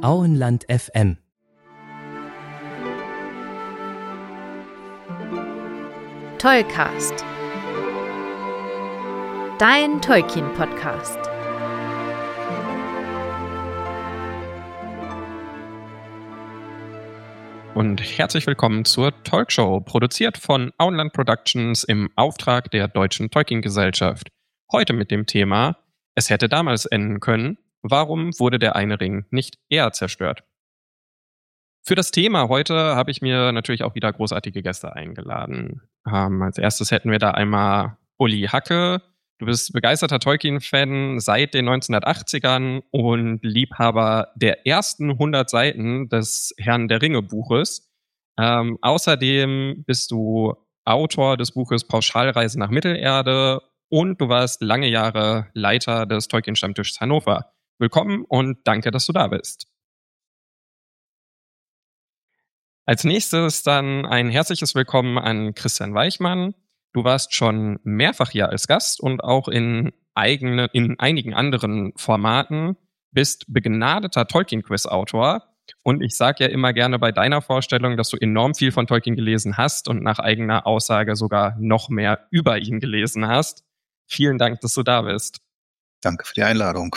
Auenland FM. Tollcast. Dein Tolkien-Podcast. Und herzlich willkommen zur Talkshow, produziert von Auenland Productions im Auftrag der Deutschen Tolkien-Gesellschaft. Heute mit dem Thema: Es hätte damals enden können. Warum wurde der eine Ring nicht eher zerstört? Für das Thema heute habe ich mir natürlich auch wieder großartige Gäste eingeladen. Als erstes hätten wir da einmal Uli Hacke. Du bist begeisterter Tolkien-Fan seit den 1980ern und Liebhaber der ersten 100 Seiten des Herrn der Ringe-Buches. Außerdem bist du Autor des Buches Pauschalreise nach Mittelerde und du warst lange Jahre Leiter des Tolkien-Stammtischs Hannover. Willkommen und danke, dass du da bist. Als nächstes dann ein herzliches Willkommen an Christian Weichmann. Du warst schon mehrfach hier als Gast und auch in einigen anderen Formaten, bist begnadeter Tolkien-Quiz-Autor. Und ich sage ja immer gerne bei deiner Vorstellung, dass du enorm viel von Tolkien gelesen hast und nach eigener Aussage sogar noch mehr über ihn gelesen hast. Vielen Dank, dass du da bist. Danke für die Einladung.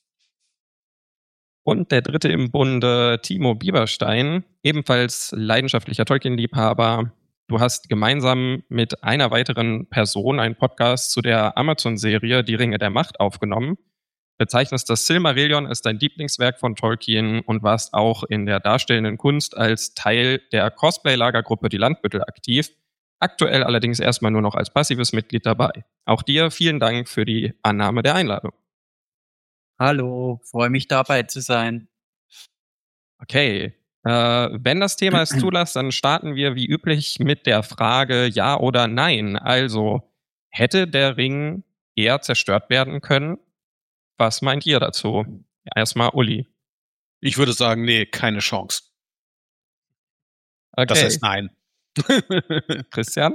Und der dritte im Bunde, Timo Bieberstein, ebenfalls leidenschaftlicher Tolkien-Liebhaber. Du hast gemeinsam mit einer weiteren Person einen Podcast zu der Amazon-Serie Die Ringe der Macht aufgenommen. Bezeichnest das Silmarillion als dein Lieblingswerk von Tolkien und warst auch in der darstellenden Kunst als Teil der Cosplay-Lagergruppe Die Landbüttel aktiv. Aktuell allerdings erstmal nur noch als passives Mitglied dabei. Auch dir vielen Dank für die Annahme der Einladung. Hallo, freue mich dabei zu sein. Okay, wenn das Thema es zulässt, dann starten wir wie üblich mit der Frage Ja oder Nein. Also, hätte der Ring eher zerstört werden können? Was meint ihr dazu? Erstmal Uli. Ich würde sagen, nee, keine Chance. Okay. Das heißt nein. Christian?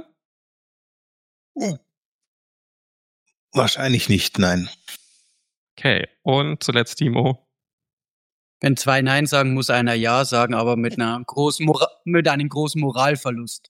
Wahrscheinlich nicht, nein. Okay, und zuletzt Timo. Wenn zwei Nein sagen, muss einer Ja sagen, aber mit einem großen Moralverlust.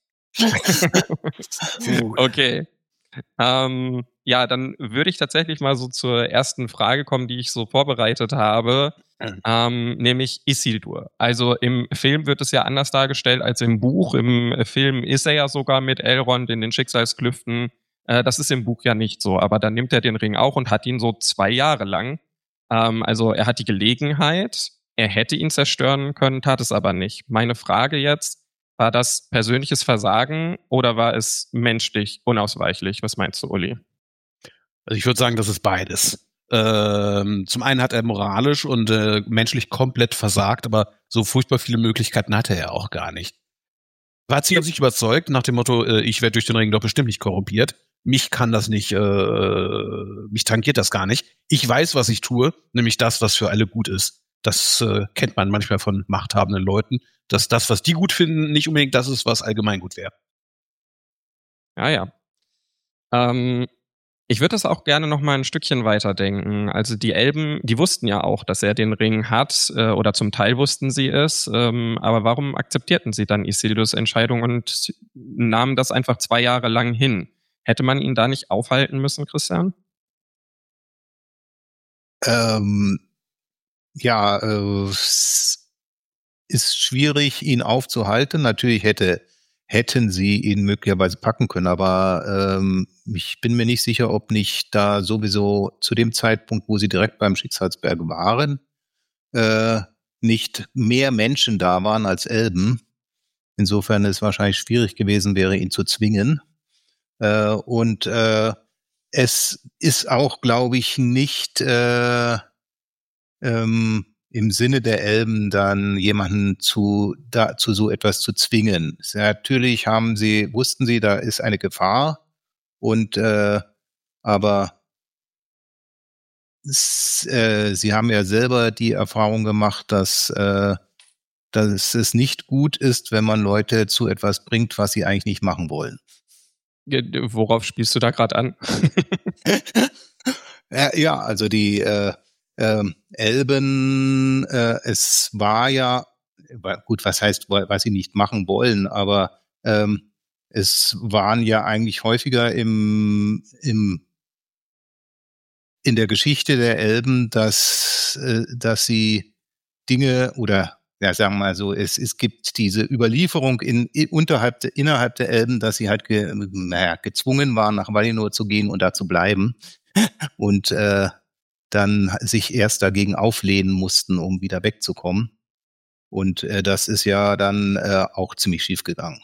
Okay. Ja, dann würde ich tatsächlich mal so zur ersten Frage kommen, die ich so vorbereitet habe, nämlich Isildur. Also im Film wird es ja anders dargestellt als im Buch. Im Film ist er ja sogar mit Elrond in den Schicksalsklüften. Das ist im Buch ja nicht so, aber dann nimmt er den Ring auch und hat ihn so 2 Jahre lang. Also er hat die Gelegenheit, er hätte ihn zerstören können, tat es aber nicht. Meine Frage jetzt: War das persönliches Versagen oder war es menschlich unausweichlich? Was meinst du, Uli? Also ich würde sagen, das ist beides. Zum einen hat er moralisch und menschlich komplett versagt, aber so furchtbar viele Möglichkeiten hatte er auch gar nicht. Er hat sich überzeugt nach dem Motto, ich werde durch den Ring doch bestimmt nicht korrumpiert. Mich kann das nicht, mich tangiert das gar nicht. Ich weiß, was ich tue, nämlich das, was für alle gut ist. Das kennt man manchmal von machthabenden Leuten, dass das, was die gut finden, nicht unbedingt das ist, was allgemein gut wäre. Ja. Ich würde das auch gerne noch mal ein Stückchen weiterdenken. Also die Elben, die wussten ja auch, dass er den Ring hat, oder zum Teil wussten sie es. Aber warum akzeptierten sie dann Isildurs Entscheidung und nahmen das einfach 2 Jahre lang hin? Hätte man ihn da nicht aufhalten müssen, Christian? Es ist schwierig, ihn aufzuhalten. Natürlich hätten sie ihn möglicherweise packen können, aber ich bin mir nicht sicher, ob nicht da sowieso zu dem Zeitpunkt, wo sie direkt beim Schicksalsberg waren, nicht mehr Menschen da waren als Elben. Insofern ist es wahrscheinlich schwierig gewesen wäre, ihn zu zwingen. Und es ist auch, glaube ich, nicht im Sinne der Elben dann jemanden zu so etwas zu zwingen. Natürlich wussten sie, da ist eine Gefahr und aber sie haben ja selber die Erfahrung gemacht, dass es nicht gut ist, wenn man Leute zu etwas bringt, was sie eigentlich nicht machen wollen. Worauf spielst du da gerade an? Ja, also die Elben, es war ja, gut, was heißt, was sie nicht machen wollen, aber es waren ja eigentlich häufiger in der Geschichte der Elben, dass sie Dinge oder ja, sagen wir mal so, es gibt diese Überlieferung innerhalb der Elben, dass sie halt gezwungen waren, nach Valinor zu gehen und da zu bleiben und dann sich erst dagegen auflehnen mussten, um wieder wegzukommen. Und das ist ja dann auch ziemlich schief gegangen.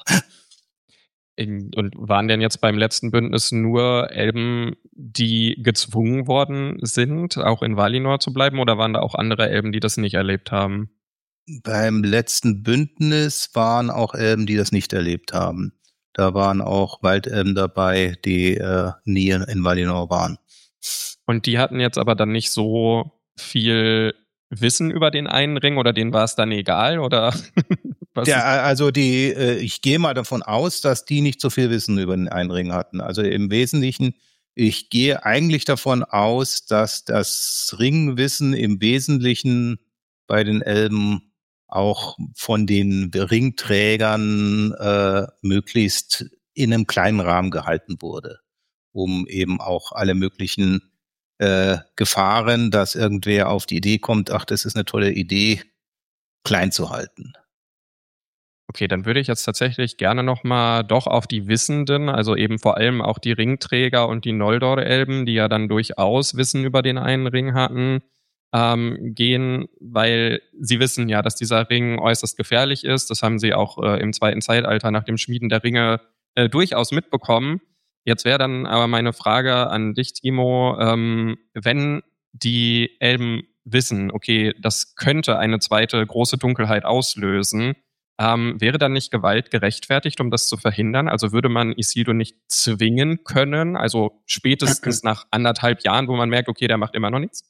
Und waren denn jetzt beim letzten Bündnis nur Elben, die gezwungen worden sind, auch in Valinor zu bleiben, oder waren da auch andere Elben, die das nicht erlebt haben? Beim letzten Bündnis waren auch Elben, die das nicht erlebt haben. Da waren auch Waldelben dabei, die nie in Valinor waren. Und die hatten jetzt aber dann nicht so viel Wissen über den einen Ring, oder denen war es dann egal, oder? Ja, also ich gehe mal davon aus, dass die nicht so viel Wissen über den einen Ring hatten. Also im Wesentlichen, ich gehe eigentlich davon aus, dass das Ringwissen im Wesentlichen bei den Elben auch von den Ringträgern möglichst in einem kleinen Rahmen gehalten wurde, um eben auch alle möglichen Gefahren, dass irgendwer auf die Idee kommt, ach, das ist eine tolle Idee, klein zu halten. Okay, dann würde ich jetzt tatsächlich gerne nochmal doch auf die Wissenden, also eben vor allem auch die Ringträger und die Noldor-Elben, die ja dann durchaus Wissen über den einen Ring hatten, gehen, weil sie wissen ja, dass dieser Ring äußerst gefährlich ist. Das haben sie auch im zweiten Zeitalter nach dem Schmieden der Ringe durchaus mitbekommen. Jetzt wäre dann aber meine Frage an dich, Timo, wenn die Elben wissen, okay, das könnte eine zweite große Dunkelheit auslösen, wäre dann nicht Gewalt gerechtfertigt, um das zu verhindern? Also würde man Isildur nicht zwingen können? Also spätestens nach 1,5 Jahren, wo man merkt, okay, der macht immer noch nichts?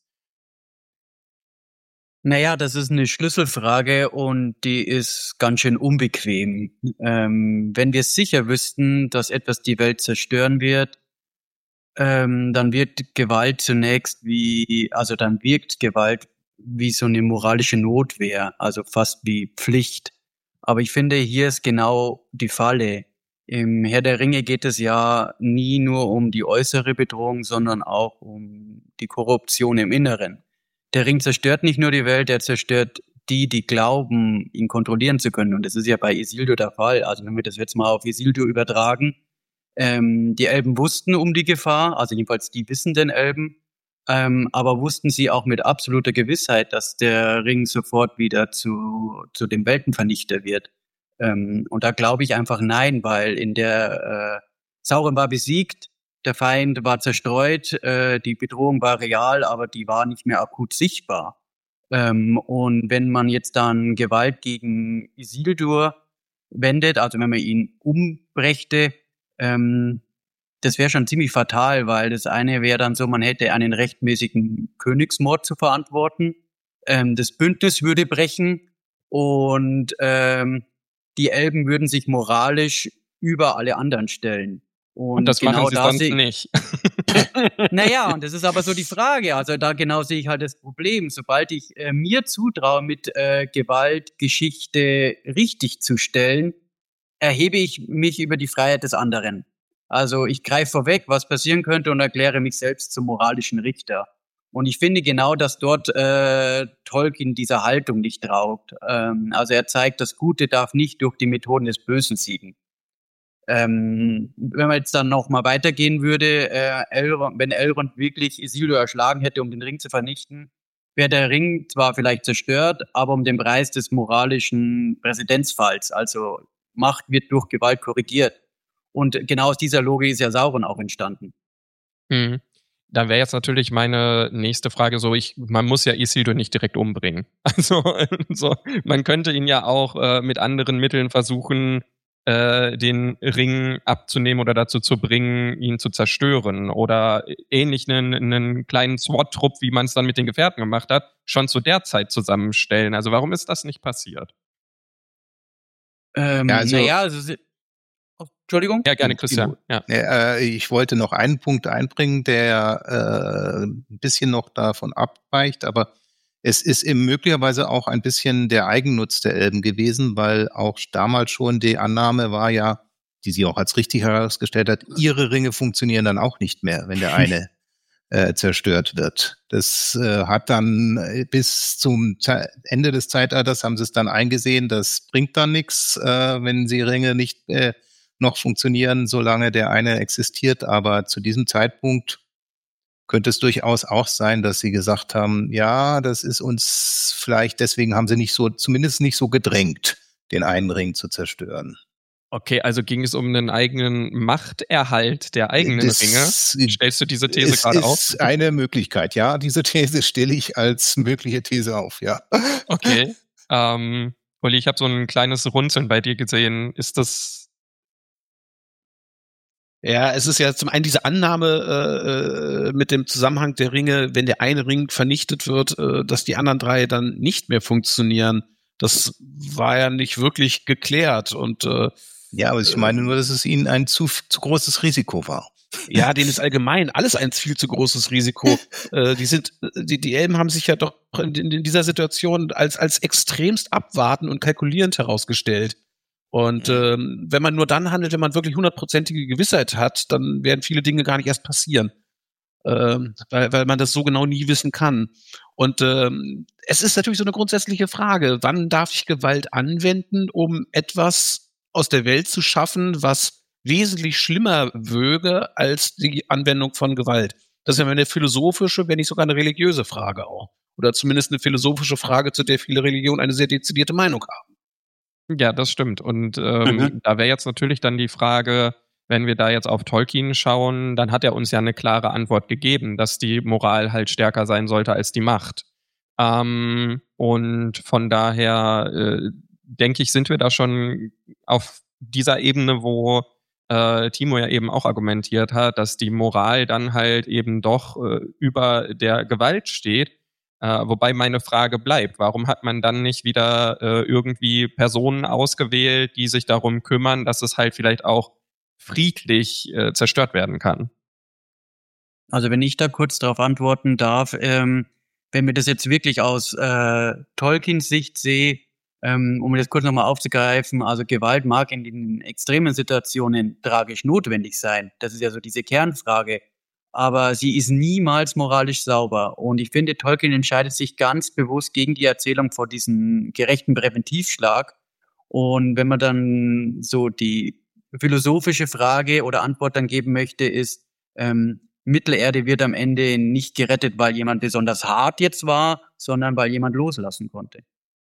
Naja, das ist eine Schlüsselfrage und die ist ganz schön unbequem. Wenn wir sicher wüssten, dass etwas die Welt zerstören wird, dann wird Gewalt zunächst dann wirkt Gewalt wie so eine moralische Notwehr, also fast wie Pflicht. Aber ich finde, hier ist genau die Falle. Im Herr der Ringe geht es ja nie nur um die äußere Bedrohung, sondern auch um die Korruption im Inneren. Der Ring zerstört nicht nur die Welt, er zerstört die glauben, ihn kontrollieren zu können. Und das ist ja bei Isildur der Fall. Also wenn wir das jetzt mal auf Isildur übertragen, die Elben wussten um die Gefahr, also jedenfalls die wissenden Elben, aber wussten sie auch mit absoluter Gewissheit, dass der Ring sofort wieder zu dem Weltenvernichter wird. Und da glaube ich einfach nein, weil Sauron war besiegt, der Feind war zerstreut, die Bedrohung war real, aber die war nicht mehr akut sichtbar. Und wenn man jetzt dann Gewalt gegen Isildur wendet, also wenn man ihn umbrächte, das wäre schon ziemlich fatal, weil das eine wäre dann so, man hätte einen rechtmäßigen Königsmord zu verantworten, das Bündnis würde brechen und die Elben würden sich moralisch über alle anderen stellen. Und das genau machen sie sonst nicht. Naja, und das ist aber so die Frage. Also da genau sehe ich halt das Problem. Sobald ich mir zutraue, mit Gewalt Geschichte richtig zu stellen, erhebe ich mich über die Freiheit des anderen. Also ich greife vorweg, was passieren könnte und erkläre mich selbst zum moralischen Richter. Und ich finde genau, dass dort Tolkien dieser Haltung nicht raubt. Also er zeigt, das Gute darf nicht durch die Methoden des Bösen siegen. Wenn man jetzt dann noch mal weitergehen würde, wenn Elrond wirklich Isildur erschlagen hätte, um den Ring zu vernichten, wäre der Ring zwar vielleicht zerstört, aber um den Preis des moralischen Präzedenzfalls. Also Macht wird durch Gewalt korrigiert. Und genau aus dieser Logik ist ja Sauron auch entstanden. Mhm. Da wäre jetzt natürlich meine nächste Frage so, man muss ja Isildur nicht direkt umbringen. Also man könnte ihn ja auch mit anderen Mitteln versuchen, den Ring abzunehmen oder dazu zu bringen, ihn zu zerstören. Oder ähnlich einen kleinen SWAT-Trupp, wie man es dann mit den Gefährten gemacht hat, schon zu der Zeit zusammenstellen. Also warum ist das nicht passiert? Entschuldigung. Entschuldigung? Ja, gerne, Christian. Ja. Ich wollte noch einen Punkt einbringen, der ein bisschen noch davon abweicht, aber es ist eben möglicherweise auch ein bisschen der Eigennutz der Elben gewesen, weil auch damals schon die Annahme war ja, die sie auch als richtig herausgestellt hat, ihre Ringe funktionieren dann auch nicht mehr, wenn der eine zerstört wird. Das hat dann bis zum Ende des Zeitalters haben sie es dann eingesehen, das bringt dann nichts, wenn die Ringe nicht noch funktionieren, solange der eine existiert. Aber zu diesem Zeitpunkt könnte es durchaus auch sein, dass sie gesagt haben, ja, das ist uns vielleicht, deswegen haben sie nicht so, zumindest nicht so gedrängt, den einen Ring zu zerstören. Okay, also ging es um einen eigenen Machterhalt der eigenen Ringe. Stellst du diese These gerade auf? Das ist eine Möglichkeit, ja. Diese These stelle ich als mögliche These auf, ja. Okay. Uli, ich habe so ein kleines Runzeln bei dir gesehen. Ist das... Ja, es ist ja zum einen diese Annahme mit dem Zusammenhang der Ringe, wenn der eine Ring vernichtet wird, dass die anderen 3 dann nicht mehr funktionieren. Das war ja nicht wirklich geklärt und ja, aber ich meine nur, dass es ihnen ein zu großes Risiko war. Ja, denen ist allgemein alles ein viel zu großes Risiko. Die Elben haben sich ja doch in dieser Situation als extremst abwartend und kalkulierend herausgestellt. Und wenn man nur dann handelt, wenn man wirklich 100%ige Gewissheit hat, dann werden viele Dinge gar nicht erst passieren. Weil man das so genau nie wissen kann. Und es ist natürlich so eine grundsätzliche Frage, wann darf ich Gewalt anwenden, um etwas aus der Welt zu schaffen, was wesentlich schlimmer wöge als die Anwendung von Gewalt. Das ist ja eine philosophische, wenn nicht sogar eine religiöse Frage auch. Oder zumindest eine philosophische Frage, zu der viele Religionen eine sehr dezidierte Meinung haben. Ja, das stimmt. Und da wäre jetzt natürlich dann die Frage, wenn wir da jetzt auf Tolkien schauen, dann hat er uns ja eine klare Antwort gegeben, dass die Moral halt stärker sein sollte als die Macht. Und von daher denke ich, sind wir da schon auf dieser Ebene, wo Timo ja eben auch argumentiert hat, dass die Moral dann halt eben doch über der Gewalt steht. Wobei meine Frage bleibt, warum hat man dann nicht wieder irgendwie Personen ausgewählt, die sich darum kümmern, dass es halt vielleicht auch friedlich zerstört werden kann? Also wenn ich da kurz darauf antworten darf, wenn wir das jetzt wirklich aus Tolkiens Sicht sehe, um das kurz nochmal aufzugreifen, also Gewalt mag in den extremen Situationen tragisch notwendig sein. Das ist ja so diese Kernfrage. Aber sie ist niemals moralisch sauber. Und ich finde, Tolkien entscheidet sich ganz bewusst gegen die Erzählung vor diesem gerechten Präventivschlag. Und wenn man dann so die philosophische Frage oder Antwort dann geben möchte, ist, Mittelerde wird am Ende nicht gerettet, weil jemand besonders hart jetzt war, sondern weil jemand loslassen konnte.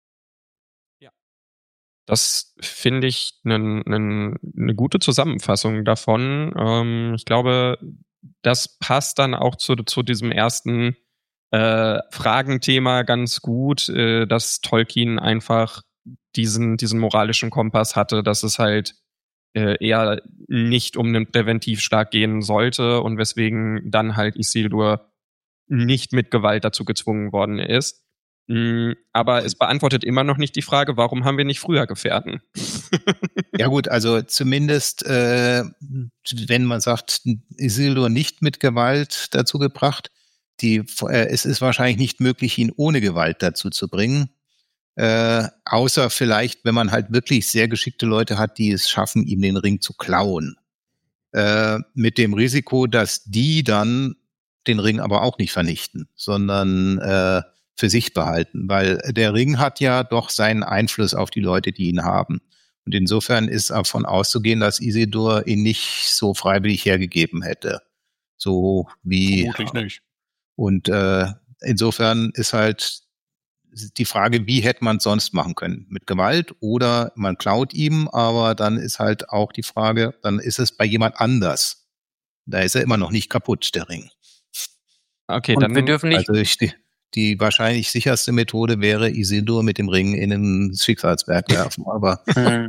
Das finde ich eine gute Zusammenfassung davon. Ich glaube, das passt dann auch zu diesem ersten Fragenthema ganz gut, dass Tolkien einfach diesen moralischen Kompass hatte, dass es halt eher nicht um einen Präventivschlag gehen sollte und weswegen dann halt Isildur nicht mit Gewalt dazu gezwungen worden ist. Aber es beantwortet immer noch nicht die Frage, warum haben wir nicht früher Gefährten? Ja gut, also zumindest, wenn man sagt, Isildur nicht mit Gewalt dazu gebracht, es ist wahrscheinlich nicht möglich, ihn ohne Gewalt dazu zu bringen. Außer vielleicht, wenn man halt wirklich sehr geschickte Leute hat, die es schaffen, ihm den Ring zu klauen. Mit dem Risiko, dass die dann den Ring aber auch nicht vernichten, sondern für sich behalten, weil der Ring hat ja doch seinen Einfluss auf die Leute, die ihn haben. Und insofern ist davon auszugehen, dass Isildur ihn nicht so freiwillig hergegeben hätte. So wie... Vermutlich nicht. Und insofern ist halt die Frage, wie hätte man es sonst machen können? Mit Gewalt oder man klaut ihm, aber dann ist halt auch die Frage, dann ist es bei jemand anders. Da ist er immer noch nicht kaputt, der Ring. Okay, und dann wir dürfen nicht... Also die wahrscheinlich sicherste Methode wäre, Isildur mit dem Ring in den Schicksalsberg werfen. Aber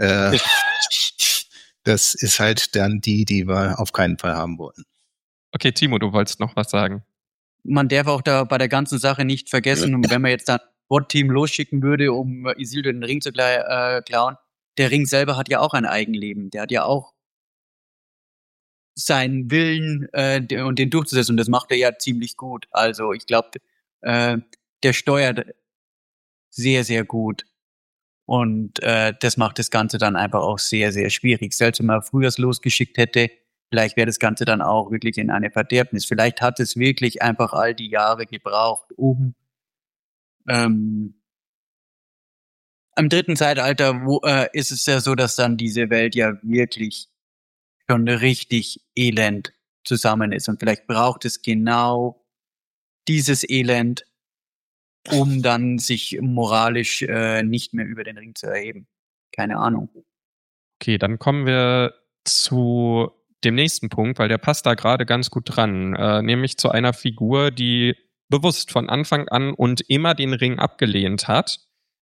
das ist halt dann die wir auf keinen Fall haben wollen. Okay, Timo, du wolltest noch was sagen. Man darf auch da bei der ganzen Sache nicht vergessen, wenn man jetzt dann Bot-Team losschicken würde, um Isildur den Ring zu klauen, der Ring selber hat ja auch ein Eigenleben. Der hat ja auch seinen Willen und den durchzusetzen. Und das macht er ja ziemlich gut. Also ich glaube, der steuert sehr, sehr gut. Und das macht das Ganze dann einfach auch sehr, sehr schwierig. Selbst wenn man früher es losgeschickt hätte, vielleicht wäre das Ganze dann auch wirklich in eine Verderbnis. Vielleicht hat es wirklich einfach all die Jahre gebraucht, um am dritten Zeitalter ist es ja so, dass dann diese Welt ja wirklich schon richtig elend zusammen ist. Und vielleicht braucht es genau dieses Elend, um dann sich moralisch nicht mehr über den Ring zu erheben. Keine Ahnung. Okay, dann kommen wir zu dem nächsten Punkt, weil der passt da gerade ganz gut dran. Nämlich zu einer Figur, die bewusst von Anfang an und immer den Ring abgelehnt hat.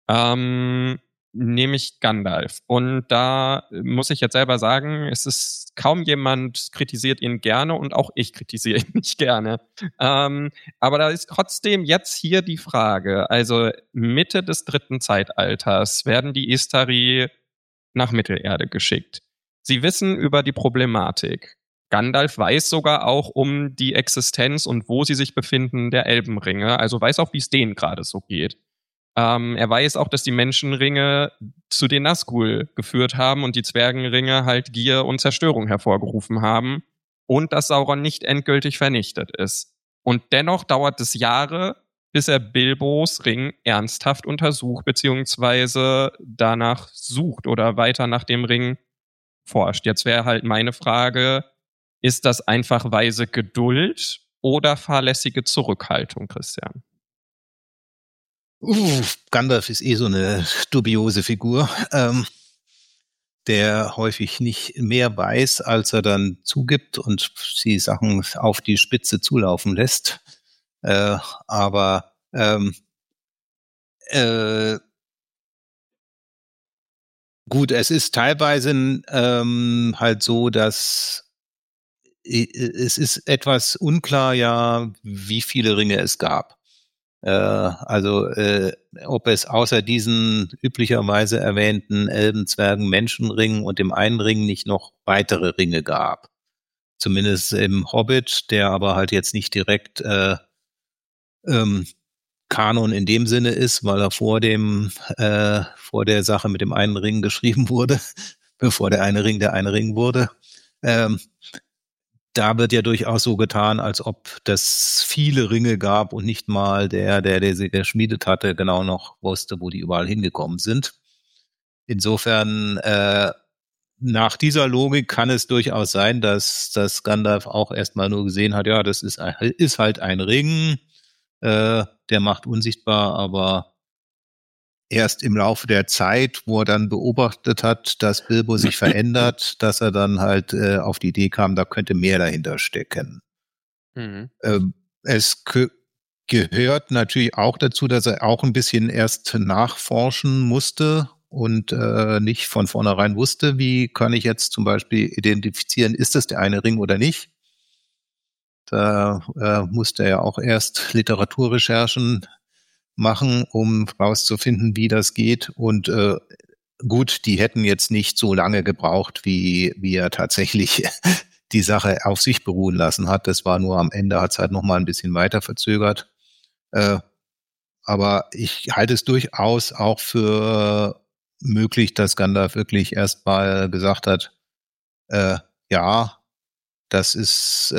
Nämlich Gandalf. Und da muss ich jetzt selber sagen, es ist kaum jemand kritisiert ihn gerne und auch ich kritisiere ihn nicht gerne. Aber da ist trotzdem jetzt hier die Frage, also Mitte des dritten Zeitalters werden die Istari nach Mittelerde geschickt. Sie wissen über die Problematik. Gandalf weiß sogar auch um die Existenz und wo sie sich befinden der Elbenringe, also weiß auch, wie es denen gerade so geht. Er weiß auch, dass die Menschenringe zu den Nazgul geführt haben und die Zwergenringe halt Gier und Zerstörung hervorgerufen haben und dass Sauron nicht endgültig vernichtet ist. Und dennoch dauert es Jahre, bis er Bilbos Ring ernsthaft untersucht beziehungsweise danach sucht oder weiter nach dem Ring forscht. Jetzt wäre halt meine Frage, ist das einfach weise Geduld oder fahrlässige Zurückhaltung, Christian? Gandalf ist so eine dubiose Figur, der häufig nicht mehr weiß, als er dann zugibt und die Sachen auf die Spitze zulaufen lässt. Aber gut, es ist teilweise halt so, dass es ist etwas unklar, ja, wie viele Ringe es gab. Ob es außer diesen üblicherweise erwähnten Elben, Zwergen, Menschenringen und dem einen Ring nicht noch weitere Ringe gab. Zumindest im Hobbit, der aber halt jetzt nicht direkt Kanon in dem Sinne ist, weil er vor der Sache mit dem einen Ring geschrieben wurde, bevor der eine Ring wurde. Da wird ja durchaus so getan, als ob das viele Ringe gab und nicht mal der sie geschmiedet hatte, genau noch wusste, wo die überall hingekommen sind. Insofern, nach dieser Logik kann es durchaus sein, dass Gandalf auch erstmal nur gesehen hat, ja, das ist halt ein Ring, der macht unsichtbar, aber erst im Laufe der Zeit, wo er dann beobachtet hat, dass Bilbo sich verändert, dass er dann halt auf die Idee kam, da könnte mehr dahinter stecken. Mhm. Es gehört natürlich auch dazu, dass er auch ein bisschen erst nachforschen musste und nicht von vornherein wusste, wie kann ich jetzt zum Beispiel identifizieren, ist das der eine Ring oder nicht. Da musste er ja auch erst Literaturrecherchen machen, um rauszufinden, wie das geht. Und gut, die hätten jetzt nicht so lange gebraucht, wie er tatsächlich die Sache auf sich beruhen lassen hat. Das war nur am Ende, hat es halt noch mal ein bisschen weiter verzögert. Aber ich halte es durchaus auch für möglich, dass Gandalf wirklich erst mal gesagt hat, ja, das ist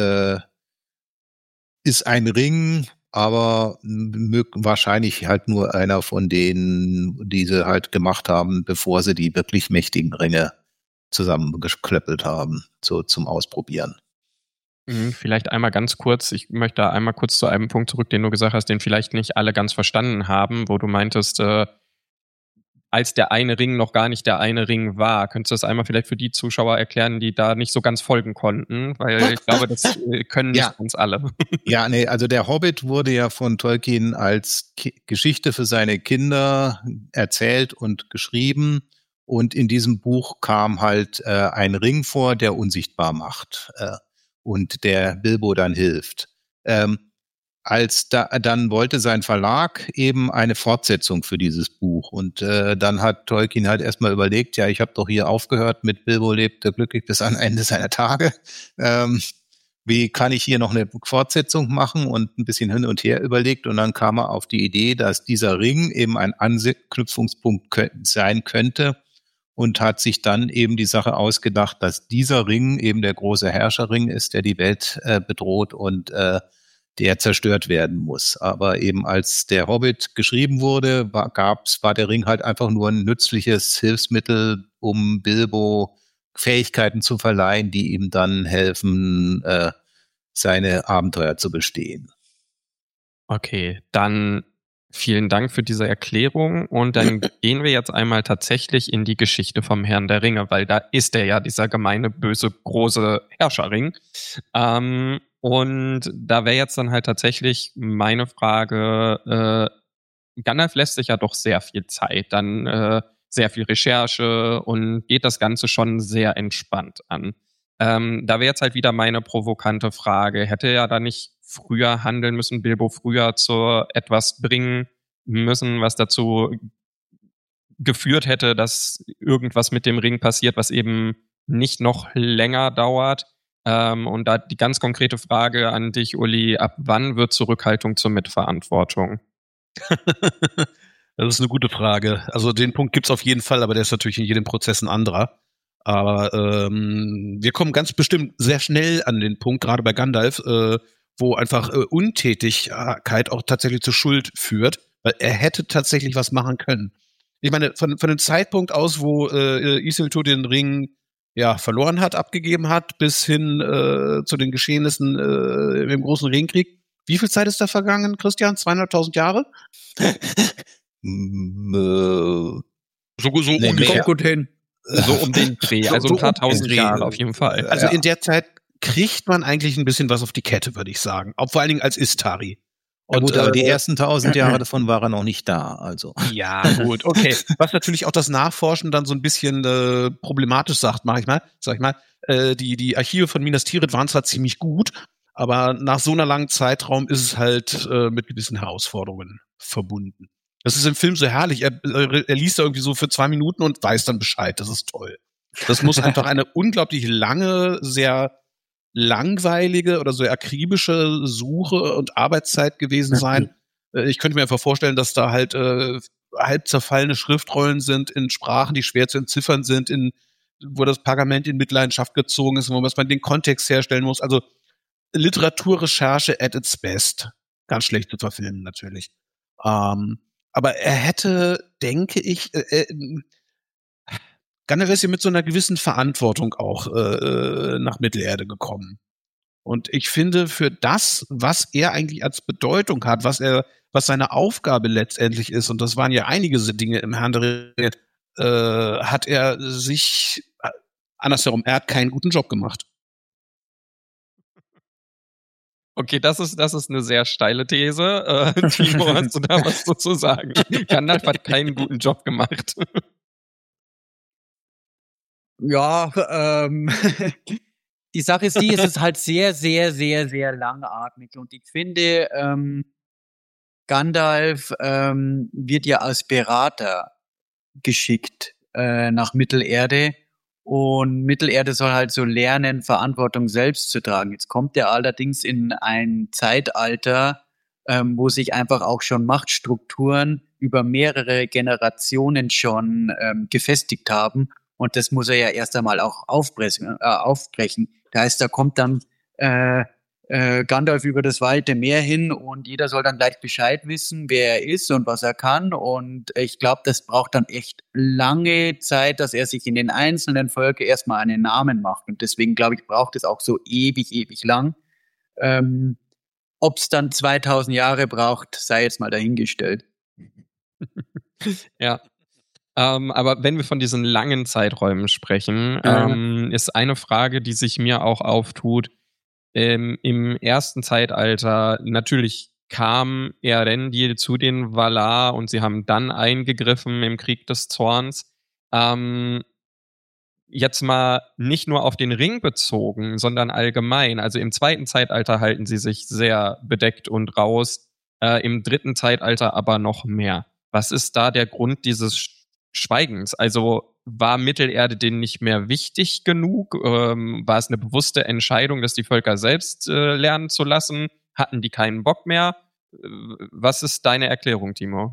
ein Ring, aber wahrscheinlich halt nur einer von denen, die sie halt gemacht haben, bevor sie die wirklich mächtigen Ringe zusammengeklöppelt haben, so zum Ausprobieren. Vielleicht einmal ganz kurz, ich möchte da einmal kurz zu einem Punkt zurück, den du gesagt hast, den vielleicht nicht alle ganz verstanden haben, wo du meintest, als der eine Ring noch gar nicht der eine Ring war. Könntest du das einmal vielleicht für die Zuschauer erklären, die da nicht so ganz folgen konnten? Weil ich glaube, das können nicht ganz alle. Ja, nee, also der Hobbit wurde ja von Tolkien als Geschichte für seine Kinder erzählt und geschrieben. Und in diesem Buch kam halt ein Ring vor, der unsichtbar macht und der Bilbo dann hilft. dann wollte sein Verlag eben eine Fortsetzung für dieses Buch. Und dann hat Tolkien halt erstmal überlegt, ja, ich habe doch hier aufgehört mit Bilbo lebte glücklich bis an Ende seiner Tage. Wie kann ich hier noch eine Fortsetzung machen, und ein bisschen hin und her überlegt, und dann kam er auf die Idee, dass dieser Ring eben ein Anknüpfungspunkt sein könnte, und hat sich dann eben die Sache ausgedacht, dass dieser Ring eben der große Herrscherring ist, der die Welt bedroht und der zerstört werden muss. Aber eben als der Hobbit geschrieben wurde, war der Ring halt einfach nur ein nützliches Hilfsmittel, um Bilbo Fähigkeiten zu verleihen, die ihm dann helfen, seine Abenteuer zu bestehen. Okay, dann vielen Dank für diese Erklärung, und dann gehen wir jetzt einmal tatsächlich in die Geschichte vom Herrn der Ringe, weil da ist er ja, dieser gemeine, böse, große Herrscherring. Und da wäre jetzt dann halt tatsächlich meine Frage, Gandalf lässt sich ja doch sehr viel Zeit, dann sehr viel Recherche und geht das Ganze schon sehr entspannt an. Da wäre jetzt halt wieder meine provokante Frage, hätte er da nicht früher handeln müssen, Bilbo früher zu etwas bringen müssen, was dazu geführt hätte, dass irgendwas mit dem Ring passiert, was eben nicht noch länger dauert? Und da die ganz konkrete Frage an dich, Uli, ab wann wird Zurückhaltung zur Mitverantwortung? Das ist eine gute Frage. Also den Punkt gibt's auf jeden Fall, aber der ist natürlich in jedem Prozess ein anderer. Aber wir kommen ganz bestimmt sehr schnell an den Punkt, gerade bei Gandalf, wo einfach Untätigkeit auch tatsächlich zur Schuld führt, weil er hätte tatsächlich was machen können. Ich meine, von dem Zeitpunkt aus, wo Isildur den Ring verloren hat, abgegeben hat, bis hin zu den Geschehnissen im großen Ringkrieg. Wie viel Zeit ist da vergangen, Christian? 200.000 Jahre? So ungefähr. Gut hin. So um den Dreh, also ein paar tausend Jahre auf jeden Fall. Also in der Zeit kriegt man eigentlich ein bisschen was auf die Kette, würde ich sagen. Auch vor allen Dingen als Istari. Ja gut, aber die ersten 1000 Jahre davon war er noch nicht da, also. Ja, gut, okay. Was natürlich auch das Nachforschen dann so ein bisschen problematisch sagt, sag ich mal, die Archive von Minas Tirith waren zwar ziemlich gut, aber nach so einer langen Zeitraum ist es halt mit gewissen Herausforderungen verbunden. Das ist im Film so herrlich. Er liest da irgendwie so für 2 Minuten und weiß dann Bescheid. Das ist toll. Das muss einfach eine unglaublich lange, sehr langweilige oder so akribische Suche und Arbeitszeit gewesen sein. Ich könnte mir einfach vorstellen, dass da halt halb zerfallene Schriftrollen sind in Sprachen, die schwer zu entziffern sind, wo das Pergament in Mitleidenschaft gezogen ist, wo man den Kontext herstellen muss. Also Literaturrecherche at its best. Ganz schlecht zu verfilmen natürlich. Aber er hätte, denke ich, Gandalf ist ja mit so einer gewissen Verantwortung auch nach Mittelerde gekommen. Und ich finde, für das, was er eigentlich als Bedeutung hat, was seine Aufgabe letztendlich ist, und das waren ja einige Dinge im Herrn der Ringe, hat er sich, andersherum, er hat keinen guten Job gemacht. Okay, das ist eine sehr steile These. Timo, hast du da was zu sagen? Gandalf hat keinen guten Job gemacht. Ja, die Sache ist die, es ist halt sehr, sehr, sehr, sehr langatmig. Und ich finde, Gandalf wird ja als Berater geschickt nach Mittelerde. Und Mittelerde soll halt so lernen, Verantwortung selbst zu tragen. Jetzt kommt er allerdings in ein Zeitalter, wo sich einfach auch schon Machtstrukturen über mehrere Generationen schon gefestigt haben. Und das muss er ja erst einmal auch aufbrechen. Das heißt, da kommt dann Gandalf über das weite Meer hin und jeder soll dann gleich Bescheid wissen, wer er ist und was er kann. Und ich glaube, das braucht dann echt lange Zeit, dass er sich in den einzelnen Völkern erstmal einen Namen macht. Und deswegen, glaube ich, braucht es auch so ewig, ewig lang. Ob es dann 2000 Jahre braucht, sei jetzt mal dahingestellt. Ja. Aber wenn wir von diesen langen Zeiträumen sprechen, ist eine Frage, die sich mir auch auftut. Im ersten Zeitalter, natürlich kam Eärendil zu den Valar und sie haben dann eingegriffen im Krieg des Zorns. jetzt mal nicht nur auf den Ring bezogen, sondern allgemein. Also im 2. Zeitalter halten sie sich sehr bedeckt und raus, im 3. Zeitalter aber noch mehr. Was ist da der Grund dieses Schweigens? Also war Mittelerde denen nicht mehr wichtig genug? War es eine bewusste Entscheidung, dass die Völker selbst lernen zu lassen? Hatten die keinen Bock mehr? Was ist deine Erklärung, Timo?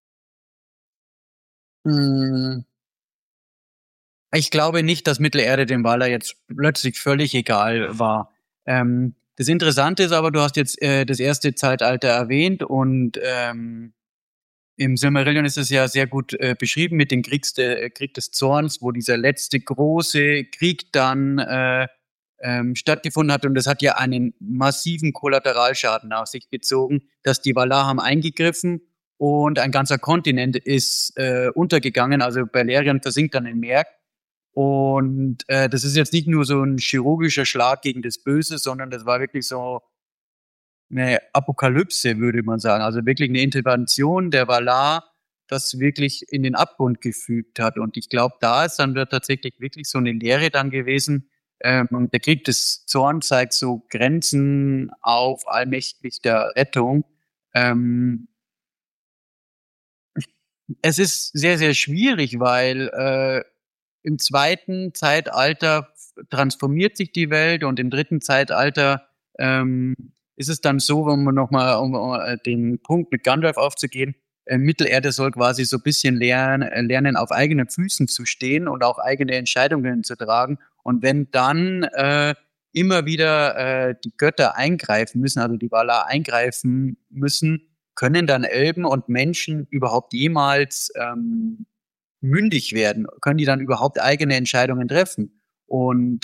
Ich glaube nicht, dass Mittelerde dem Valar jetzt plötzlich völlig egal war. Das Interessante ist aber, du hast jetzt das erste Zeitalter erwähnt und im Silmarillion ist es ja sehr gut beschrieben mit dem Krieg des Zorns, wo dieser letzte große Krieg dann stattgefunden hat. Und das hat ja einen massiven Kollateralschaden nach sich gezogen, dass die Valar haben eingegriffen und ein ganzer Kontinent ist untergegangen. Also Beleriand versinkt dann im Meer. Und das ist jetzt nicht nur so ein chirurgischer Schlag gegen das Böse, sondern das war wirklich so eine Apokalypse, würde man sagen. Also wirklich eine Intervention der Valar, das wirklich in den Abgrund gefügt hat. Und ich glaube, da ist dann tatsächlich wirklich so eine Lehre dann gewesen. Der Krieg des Zorns zeigt so Grenzen auf allmächtiger Rettung. Es ist sehr, sehr schwierig, weil im 2. Zeitalter transformiert sich die Welt und im 3. Zeitalter ist es dann so, wenn man nochmal, um den Punkt mit Gandalf aufzugehen, Mittelerde soll quasi so ein bisschen lernen, auf eigenen Füßen zu stehen und auch eigene Entscheidungen zu tragen. Und wenn dann immer wieder die Götter eingreifen müssen, also die Valar eingreifen müssen, können dann Elben und Menschen überhaupt jemals mündig werden? Können die dann überhaupt eigene Entscheidungen treffen? Und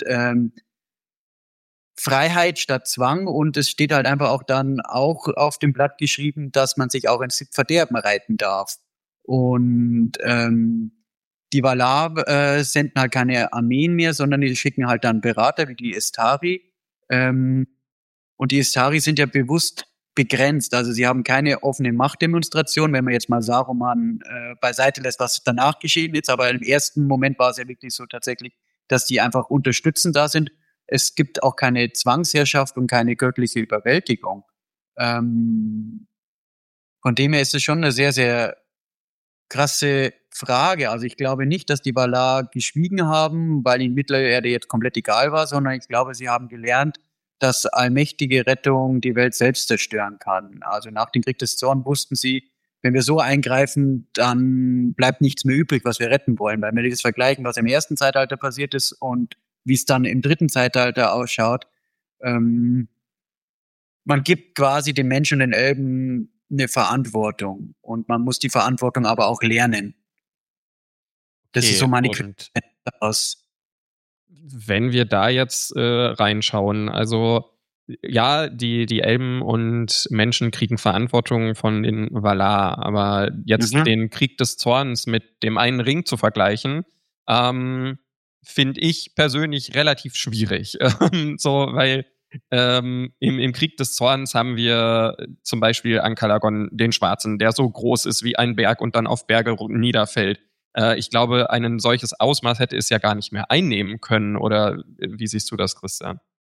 Freiheit statt Zwang, und es steht halt einfach auch dann auch auf dem Blatt geschrieben, dass man sich auch ins Verderben reiten darf. Und die Valar senden halt keine Armeen mehr, sondern die schicken halt dann Berater wie die Istari. Und die Istari sind ja bewusst begrenzt. Also sie haben keine offene Machtdemonstration, wenn man jetzt mal Saruman beiseite lässt, was danach geschehen ist. Aber im ersten Moment war es ja wirklich so tatsächlich, dass die einfach unterstützend da sind. Es gibt auch keine Zwangsherrschaft und keine göttliche Überwältigung. Von dem her ist es schon eine sehr, sehr krasse Frage. Also ich glaube nicht, dass die Valar geschwiegen haben, weil ihnen Mittelerde jetzt komplett egal war, sondern ich glaube, sie haben gelernt, dass allmächtige Rettung die Welt selbst zerstören kann. Also nach dem Krieg des Zorns wussten sie, wenn wir so eingreifen, dann bleibt nichts mehr übrig, was wir retten wollen. Weil wenn wir das vergleichen, was im 1. Zeitalter passiert ist und wie es dann im 3. Zeitalter ausschaut, man gibt quasi den Menschen und den Elben eine Verantwortung. Und man muss die Verantwortung aber auch lernen. Das ist so meine Quintessenz daraus. Wenn wir da jetzt reinschauen, also ja, die Elben und Menschen kriegen Verantwortung von den Valar, aber jetzt den Krieg des Zorns mit dem einen Ring zu vergleichen, finde ich persönlich relativ schwierig. So, weil im Krieg des Zorns haben wir zum Beispiel Ankalagon, den Schwarzen, der so groß ist wie ein Berg und dann auf Berge niederfällt. Ich glaube, ein solches Ausmaß hätte es ja gar nicht mehr einnehmen können. Oder wie siehst du das, Christian?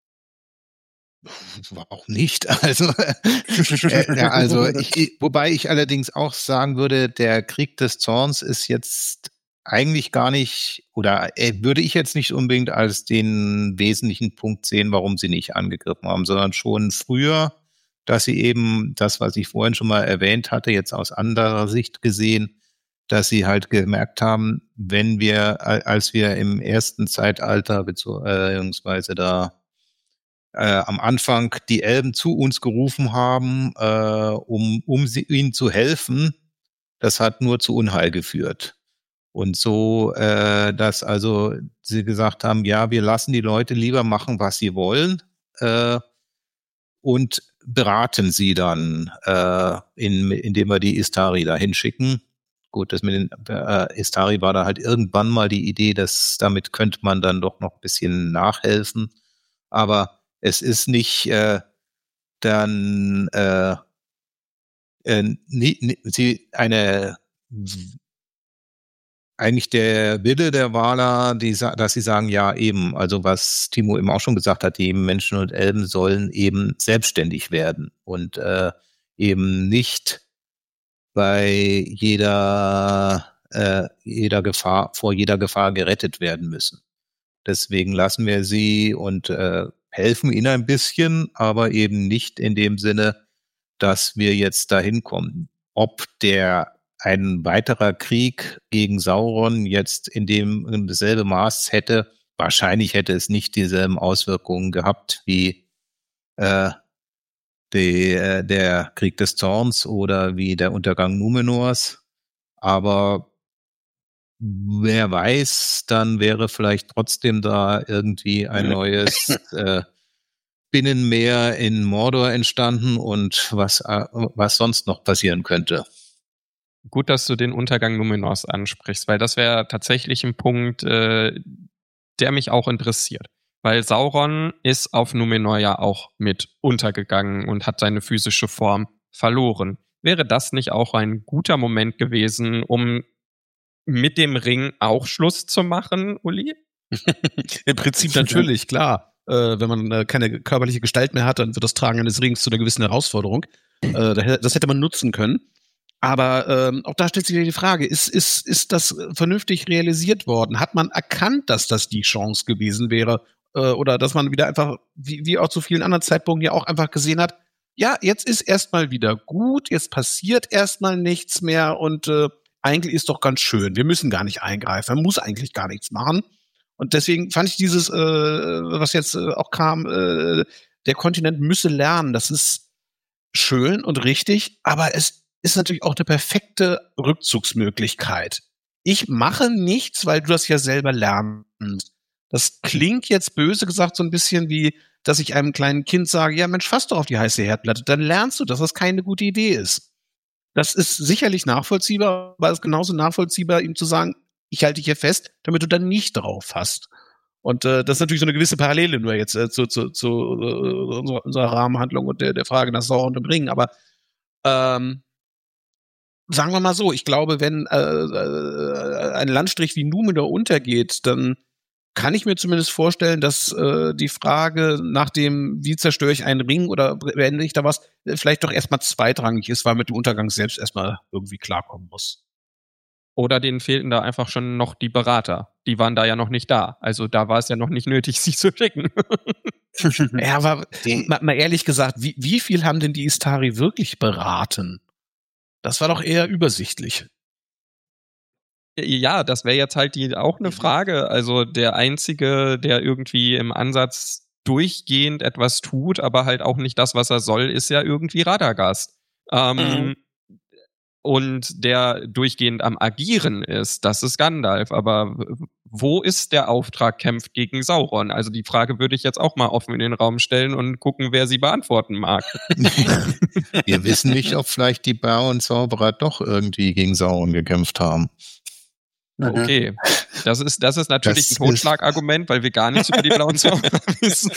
Auch nicht. Also, wobei ich allerdings auch sagen würde, der Krieg des Zorns ist jetzt eigentlich gar nicht, oder würde ich jetzt nicht unbedingt als den wesentlichen Punkt sehen, warum sie nicht angegriffen haben, sondern schon früher, dass sie eben das, was ich vorhin schon mal erwähnt hatte, jetzt aus anderer Sicht gesehen, dass sie halt gemerkt haben, als wir im 1. Zeitalter, beziehungsweise da am Anfang die Elben zu uns gerufen haben, um ihnen zu helfen, das hat nur zu Unheil geführt. Und so, dass also sie gesagt haben, ja, wir lassen die Leute lieber machen, was sie wollen, und beraten sie dann, indem wir die Istari da hinschicken. Gut, das mit den Istari war da halt irgendwann mal die Idee, dass damit könnte man dann doch noch ein bisschen nachhelfen. Aber es ist nicht eigentlich der Wille der Valar, dass sie sagen, ja eben, also was Timo eben auch schon gesagt hat, die Menschen und Elben sollen eben selbstständig werden und eben nicht bei jeder Gefahr, vor jeder Gefahr gerettet werden müssen. Deswegen lassen wir sie und helfen ihnen ein bisschen, aber eben nicht in dem Sinne, dass wir jetzt dahin kommen. Ob ein weiterer Krieg gegen Sauron jetzt in dasselbe Maß hätte, wahrscheinlich hätte es nicht dieselben Auswirkungen gehabt wie der Krieg des Zorns oder wie der Untergang Númenors. Aber wer weiß, dann wäre vielleicht trotzdem da irgendwie ein neues Binnenmeer in Mordor entstanden und was sonst noch passieren könnte. Gut, dass du den Untergang Númenors ansprichst, weil das wäre tatsächlich ein Punkt, der mich auch interessiert. Weil Sauron ist auf Númenor ja auch mit untergegangen und hat seine physische Form verloren. Wäre das nicht auch ein guter Moment gewesen, um mit dem Ring auch Schluss zu machen, Uli? Im Prinzip natürlich, klar. Wenn man keine körperliche Gestalt mehr hat, dann wird das Tragen eines Rings zu einer gewissen Herausforderung. Das hätte man nutzen können. Aber auch da stellt sich die Frage, ist das vernünftig realisiert worden? Hat man erkannt, dass das die Chance gewesen wäre? Oder dass man wieder einfach, wie auch zu vielen anderen Zeitpunkten ja auch einfach gesehen hat, ja, jetzt ist erstmal wieder gut, jetzt passiert erstmal nichts mehr und eigentlich ist doch ganz schön. Wir müssen gar nicht eingreifen, man muss eigentlich gar nichts machen. Und deswegen fand ich dieses, was jetzt auch kam, der Kontinent müsse lernen, das ist schön und richtig, aber es ist natürlich auch eine perfekte Rückzugsmöglichkeit. Ich mache nichts, weil du das ja selber lernst. Das klingt jetzt böse gesagt so ein bisschen wie, dass ich einem kleinen Kind sage, ja Mensch, fass doch auf die heiße Herdplatte, dann lernst du, dass das keine gute Idee ist. Das ist sicherlich nachvollziehbar, aber es ist genauso nachvollziehbar, ihm zu sagen, ich halte dich hier fest, damit du dann nicht drauf hast. Und das ist natürlich so eine gewisse Parallele nur jetzt zu unserer Rahmenhandlung und der Frage nach Sauron und dem Ring. Aber sagen wir mal so, ich glaube, wenn ein Landstrich wie Númenor untergeht, dann kann ich mir zumindest vorstellen, dass die Frage nach dem, wie zerstöre ich einen Ring oder beende ich da was, vielleicht doch erstmal zweitrangig ist, weil mit dem Untergang selbst erstmal irgendwie klarkommen muss. Oder denen fehlten da einfach schon noch die Berater. Die waren da ja noch nicht da. Also da war es ja noch nicht nötig, sie zu schicken. Ja, aber mal ehrlich gesagt, wie viel haben denn die Istari wirklich beraten? Das war doch eher übersichtlich. Ja, das wäre jetzt halt auch eine Frage. Also der Einzige, der irgendwie im Ansatz durchgehend etwas tut, aber halt auch nicht das, was er soll, ist ja irgendwie Radagast. Und der durchgehend am Agieren ist, das ist Gandalf. Aber wo ist der Auftrag, kämpft gegen Sauron? Also die Frage würde ich jetzt auch mal offen in den Raum stellen und gucken, wer sie beantworten mag. Wir wissen nicht, ob vielleicht die blauen Zauberer doch irgendwie gegen Sauron gekämpft haben. Okay, das ist natürlich ein Totschlagargument, weil wir gar nichts über die blauen Zauberer wissen.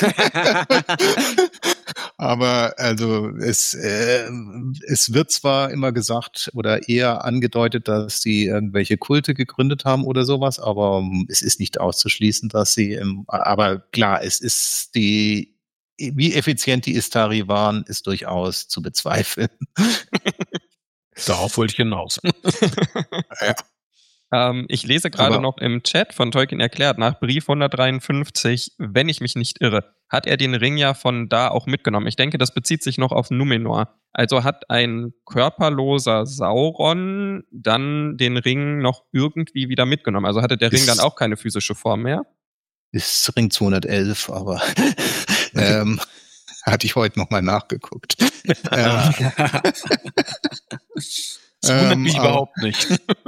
Aber also es wird zwar immer gesagt oder eher angedeutet, dass sie irgendwelche Kulte gegründet haben oder sowas, aber es ist nicht auszuschließen, dass sie aber klar, es ist wie effizient die Istari waren, ist durchaus zu bezweifeln. Darauf wollte ich hinaus. Ja. Ich lese gerade noch im Chat von Tolkien erklärt, nach Brief 153, wenn ich mich nicht irre, hat er den Ring ja von da auch mitgenommen. Ich denke, das bezieht sich noch auf Númenor. Also hat ein körperloser Sauron dann den Ring noch irgendwie wieder mitgenommen. Also hatte der Ring dann auch keine physische Form mehr? Ist Ring 211, aber hatte ich heute nochmal nachgeguckt. Das wundert mich überhaupt nicht.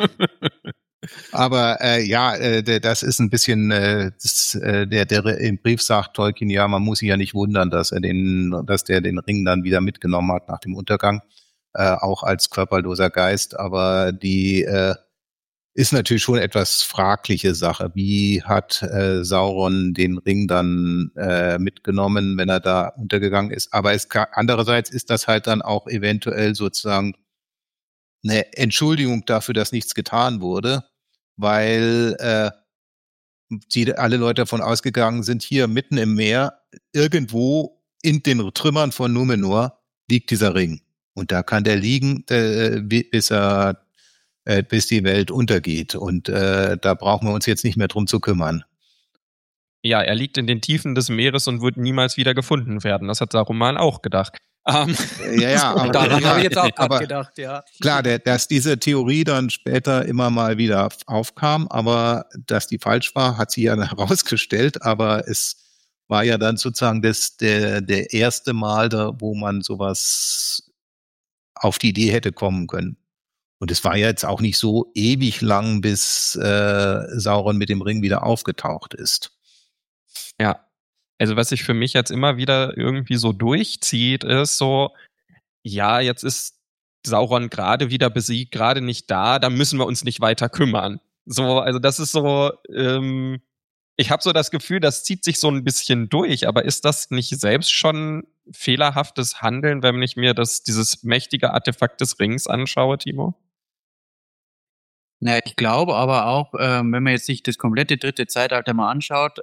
Aber das ist ein bisschen, der im Brief sagt Tolkien, ja, man muss sich ja nicht wundern, dass der den Ring dann wieder mitgenommen hat nach dem Untergang, auch als körperloser Geist. Aber die ist natürlich schon etwas fragliche Sache. Wie hat Sauron den Ring dann mitgenommen, wenn er da untergegangen ist? Aber andererseits ist das halt dann auch eventuell sozusagen eine Entschuldigung dafür, dass nichts getan wurde, weil alle Leute davon ausgegangen sind, hier mitten im Meer, irgendwo in den Trümmern von Numenor liegt dieser Ring. Und da kann der liegen, bis die Welt untergeht. Und da brauchen wir uns jetzt nicht mehr drum zu kümmern. Ja, er liegt in den Tiefen des Meeres und wird niemals wieder gefunden werden. Das hat Saruman auch gedacht. Ja, aber daran habe ich jetzt auch gerade gedacht, ja. Klar, dass diese Theorie dann später immer mal wieder aufkam, aber dass die falsch war, hat sie ja herausgestellt. Aber es war ja dann sozusagen der erste Mal, wo man sowas auf die Idee hätte kommen können. Und es war ja jetzt auch nicht so ewig lang, bis Sauron mit dem Ring wieder aufgetaucht ist. Ja, also was sich für mich jetzt immer wieder irgendwie so durchzieht, ist so, ja, jetzt ist Sauron gerade wieder besiegt, gerade nicht da müssen wir uns nicht weiter kümmern. So, also das ist so, ich habe so das Gefühl, das zieht sich so ein bisschen durch, aber ist das nicht selbst schon fehlerhaftes Handeln, wenn ich mir dieses mächtige Artefakt des Rings anschaue, Timo? Na, ich glaube aber auch, wenn man jetzt sich das komplette dritte Zeitalter mal anschaut,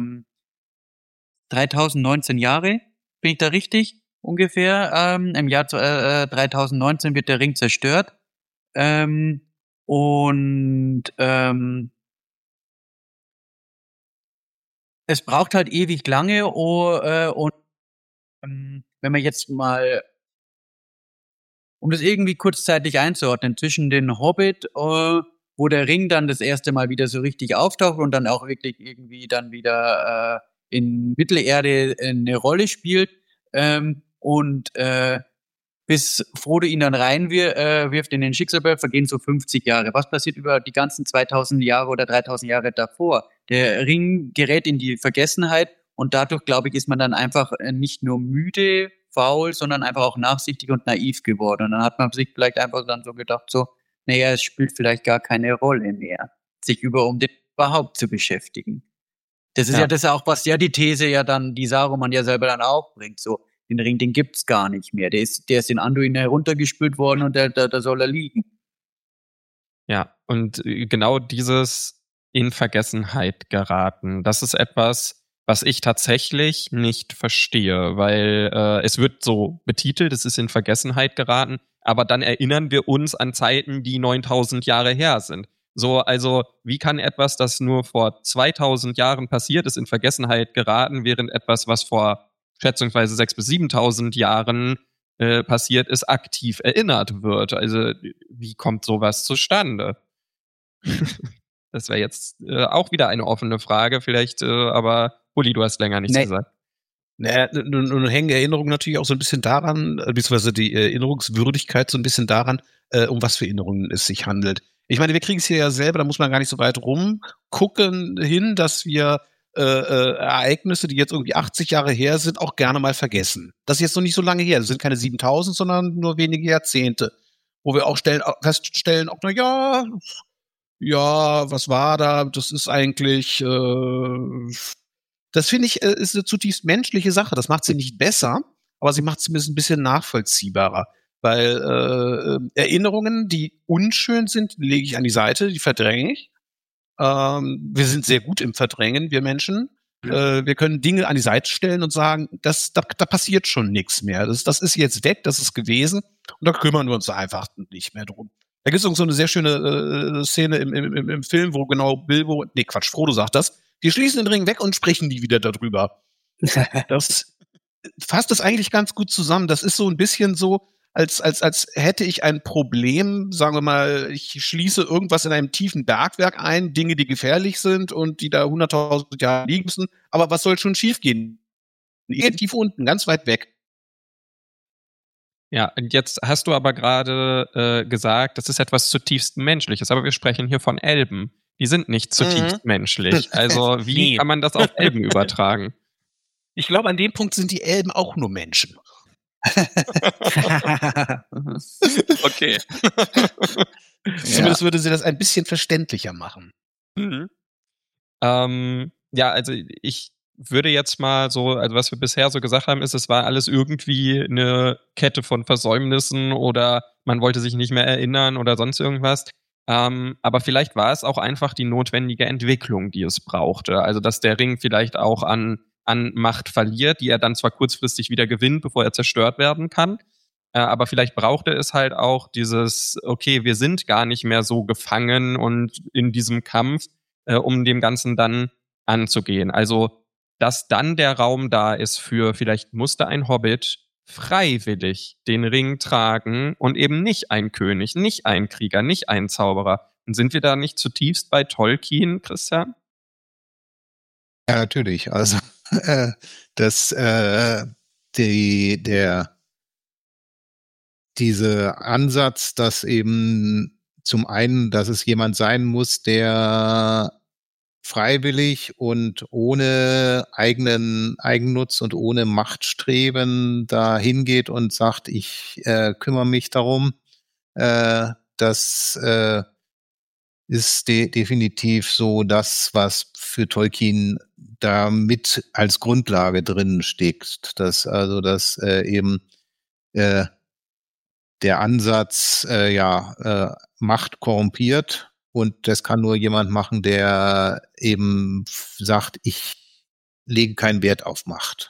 3019 Jahre, bin ich da richtig? Ungefähr. Im Jahr 3019 wird der Ring zerstört. Es braucht halt ewig lange und wenn man jetzt mal, um das irgendwie kurzzeitig einzuordnen, zwischen den Hobbit, wo der Ring dann das erste Mal wieder so richtig auftaucht und dann auch wirklich irgendwie dann wieder in Mittelerde eine Rolle spielt bis Frodo ihn dann reinwirft in den Schicksalsberg, vergehen so 50 Jahre. Was passiert über die ganzen 2000 Jahre oder 3000 Jahre davor? Der Ring gerät in die Vergessenheit und dadurch, glaube ich, ist man dann einfach nicht nur müde, faul, sondern einfach auch nachsichtig und naiv geworden. Und dann hat man sich vielleicht einfach dann so gedacht, so, naja, es spielt vielleicht gar keine Rolle mehr, sich um den überhaupt zu beschäftigen. Das ist ja das auch, was ja die These ja dann, die Saruman ja selber dann auch bringt, so, den Ring, den gibt's gar nicht mehr. Der ist in Anduin heruntergespült worden und da soll er liegen. Ja, und genau dieses in Vergessenheit geraten, das ist etwas, was ich tatsächlich nicht verstehe, weil es wird so betitelt, es ist in Vergessenheit geraten, aber dann erinnern wir uns an Zeiten, die 9000 Jahre her sind. So, also wie kann etwas, das nur vor 2000 Jahren passiert ist, in Vergessenheit geraten, während etwas, was vor schätzungsweise 6.000 bis 7.000 Jahren passiert ist, aktiv erinnert wird? Also wie kommt sowas zustande? Das wäre jetzt auch wieder eine offene Frage, vielleicht, aber Uli, du hast länger nichts gesagt. Naja, nun hängen Erinnerungen natürlich auch so ein bisschen daran, beziehungsweise die Erinnerungswürdigkeit so ein bisschen daran, um was für Erinnerungen es sich handelt. Ich meine, wir kriegen es hier ja selber, da muss man gar nicht so weit rumgucken hin, dass wir Ereignisse, die jetzt irgendwie 80 Jahre her sind, auch gerne mal vergessen. Das ist jetzt noch nicht so lange her. Das sind keine 7000, sondern nur wenige Jahrzehnte. Wo wir auch feststellen, auch, was war da? Das ist eigentlich, das finde ich, ist eine zutiefst menschliche Sache. Das macht sie nicht besser, aber sie macht sie ein bisschen nachvollziehbarer. Weil Erinnerungen, die unschön sind, lege ich an die Seite, die verdränge ich. Wir sind sehr gut im Verdrängen, wir Menschen. Wir können Dinge an die Seite stellen und sagen, da passiert schon nichts mehr. Das ist jetzt weg, das ist gewesen und da kümmern wir uns einfach nicht mehr drum. Da gibt es so eine sehr schöne Szene im Film, wo genau Frodo sagt das. Wir schließen den Ring weg und sprechen nie wieder darüber. Das fasst das eigentlich ganz gut zusammen. Das ist so ein bisschen so, als hätte ich ein Problem, sagen wir mal, ich schließe irgendwas in einem tiefen Bergwerk ein, Dinge, die gefährlich sind und die da 100.000 Jahre liegen müssen. Aber was soll schon schiefgehen? Tief unten, ganz weit weg. Ja, und jetzt hast du aber gerade gesagt, das ist etwas zutiefst Menschliches, aber wir sprechen hier von Elben. Die sind nicht zutiefst menschlich. Also wie kann man das auf Elben übertragen? Ich glaube, an dem Punkt sind die Elben auch nur Menschen. Okay. Zumindest würde sie das ein bisschen verständlicher machen. Mhm. Ja, also ich würde jetzt mal so, also was wir bisher so gesagt haben, ist, es war alles irgendwie eine Kette von Versäumnissen oder man wollte sich nicht mehr erinnern oder sonst irgendwas. Aber vielleicht war es auch einfach die notwendige Entwicklung, die es brauchte. Also, dass der Ring vielleicht auch an Macht verliert, die er dann zwar kurzfristig wieder gewinnt, bevor er zerstört werden kann. Aber vielleicht brauchte es halt auch dieses, okay, wir sind gar nicht mehr so gefangen und in diesem Kampf, um dem Ganzen dann anzugehen. Also, dass dann der Raum da ist für, vielleicht musste ein Hobbit freiwillig den Ring tragen und eben nicht ein König, nicht ein Krieger, nicht ein Zauberer. Und sind wir da nicht zutiefst bei Tolkien, Christian? Ja, natürlich. Also dieser Ansatz, dass eben zum einen, dass es jemand sein muss, der freiwillig und ohne Eigennutz und ohne Machtstreben da hingeht und sagt, ich kümmere mich darum, das ist definitiv so das, was für Tolkien da mit als Grundlage drin steckt. Dass eben der Ansatz, Macht korrumpiert und das kann nur jemand machen, der eben sagt, ich lege keinen Wert auf Macht.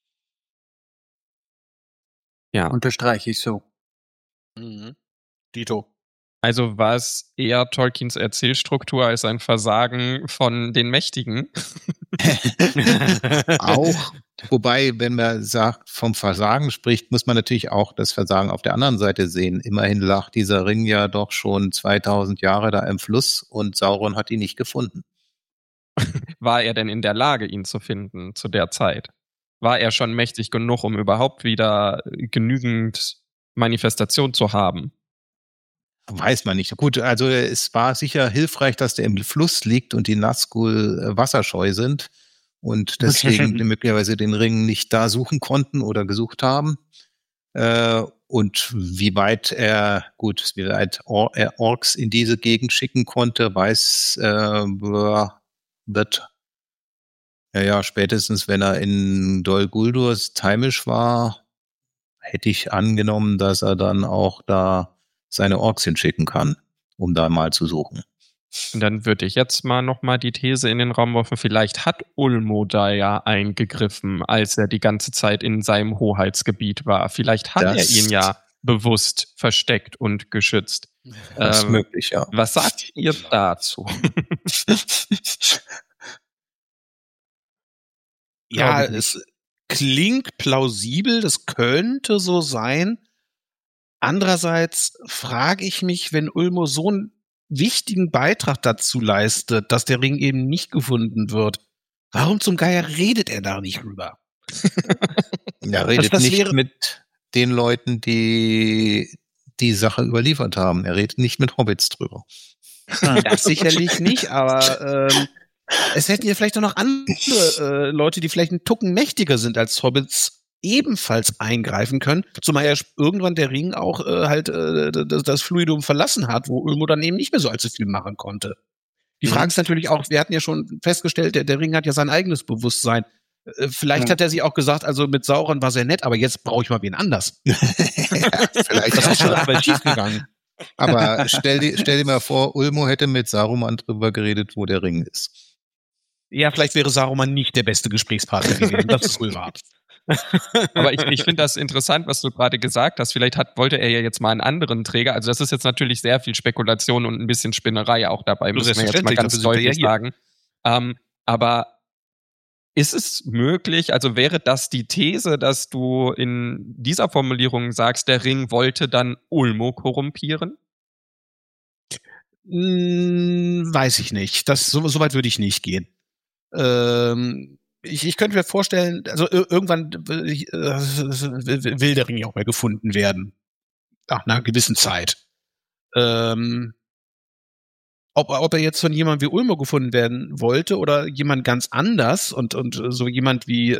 Ja. Unterstreiche ich so. Mhm. Dito. Also war es eher Tolkiens Erzählstruktur als ein Versagen von den Mächtigen? Auch, wobei, wenn man sagt, vom Versagen spricht, muss man natürlich auch das Versagen auf der anderen Seite sehen. Immerhin lag dieser Ring ja doch schon 2000 Jahre da im Fluss und Sauron hat ihn nicht gefunden. War er denn in der Lage, ihn zu finden zu der Zeit? War er schon mächtig genug, um überhaupt wieder genügend Manifestation zu haben? Weiß man nicht. Gut, also es war sicher hilfreich, dass der im Fluss liegt und die Nazgul wasserscheu sind und deswegen möglicherweise den Ring nicht da suchen konnten oder gesucht haben. Und wie weit er Orks in diese Gegend schicken konnte, wird spätestens wenn er in Dol Guldur heimisch war, hätte ich angenommen, dass er dann auch da seine Orks hinschicken kann, um da mal zu suchen. Und dann würde ich jetzt noch mal die These in den Raum werfen, vielleicht hat Ulmo da ja eingegriffen, als er die ganze Zeit in seinem Hoheitsgebiet war. Vielleicht hat er ihn ja bewusst versteckt und geschützt. Das ist möglich, ja. Was sagt ihr dazu? Ja, es klingt plausibel, das könnte so sein. Andererseits frage ich mich, wenn Ulmo so einen wichtigen Beitrag dazu leistet, dass der Ring eben nicht gefunden wird, warum zum Geier redet er da nicht rüber? Er redet nicht mit den Leuten, die die Sache überliefert haben. Er redet nicht mit Hobbits drüber. Das sicherlich nicht, aber es hätten ja vielleicht auch noch andere Leute, die vielleicht einen Tucken mächtiger sind als Hobbits, ebenfalls eingreifen können, zumal ja irgendwann der Ring auch das Fluidum verlassen hat, wo Ulmo dann eben nicht mehr so allzu viel machen konnte. Die Frage ist natürlich auch, wir hatten ja schon festgestellt, der Ring hat ja sein eigenes Bewusstsein. Vielleicht hat er sich auch gesagt, also mit Sauron war sehr nett, aber jetzt brauche ich mal wen anders. Vielleicht das ist schon mal schief gegangen. Aber stell dir mal vor, Ulmo hätte mit Saruman drüber geredet, wo der Ring ist. Ja, vielleicht wäre Saruman nicht der beste Gesprächspartner gewesen. Das ist wohl wahr. Aber ich finde das interessant, was du gerade gesagt hast. Vielleicht wollte er ja jetzt mal einen anderen Träger. Also das ist jetzt natürlich sehr viel Spekulation und ein bisschen Spinnerei auch dabei, muss man jetzt mal ganz deutlich sagen. Aber ist es möglich, also wäre das die These, dass du in dieser Formulierung sagst, der Ring wollte dann Ulmo korrumpieren? Weiß ich nicht. So weit würde ich nicht gehen. Ich könnte mir vorstellen, also irgendwann will der Ring ja auch mal gefunden werden. Nach einer gewissen Zeit. Ob er jetzt von jemandem wie Ulmo gefunden werden wollte oder jemand ganz anders und so jemand wie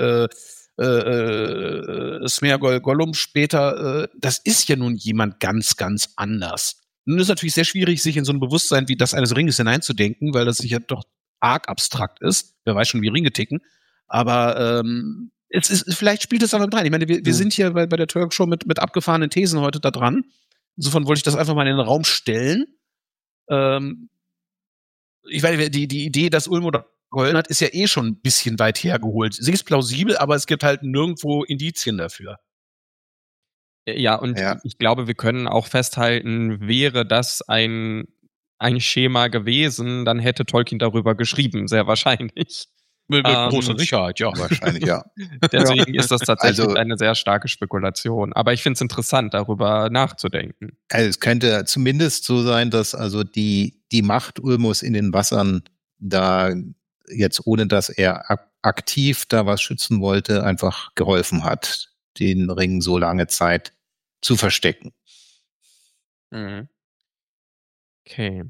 Smeagol Gollum später, das ist ja nun jemand ganz, ganz anders. Nun ist es natürlich sehr schwierig, sich in so ein Bewusstsein wie das eines Ringes hineinzudenken, weil das sicher doch arg abstrakt ist. Wer weiß schon, wie Ringe ticken. Aber vielleicht spielt es da mit rein. Ich meine, wir sind hier bei der Talkshow mit abgefahrenen Thesen heute da dran. Insofern wollte ich das einfach mal in den Raum stellen. Ich weiß, die Idee, dass Ulmo da geholfen hat, ist ja eh schon ein bisschen weit hergeholt. Sie ist plausibel, aber es gibt halt nirgendwo Indizien dafür. Ja, und ich glaube, wir können auch festhalten, wäre das ein Schema gewesen, dann hätte Tolkien darüber geschrieben, sehr wahrscheinlich. Mit großer Sicherheit, ja. Wahrscheinlich, ja. Deswegen ist das tatsächlich Also, eine sehr starke Spekulation. Aber ich finde es interessant, darüber nachzudenken. Also es könnte zumindest so sein, dass also die Macht Ulmos in den Wassern da jetzt, ohne dass er aktiv da was schützen wollte, einfach geholfen hat, den Ring so lange Zeit zu verstecken. Mhm. Okay.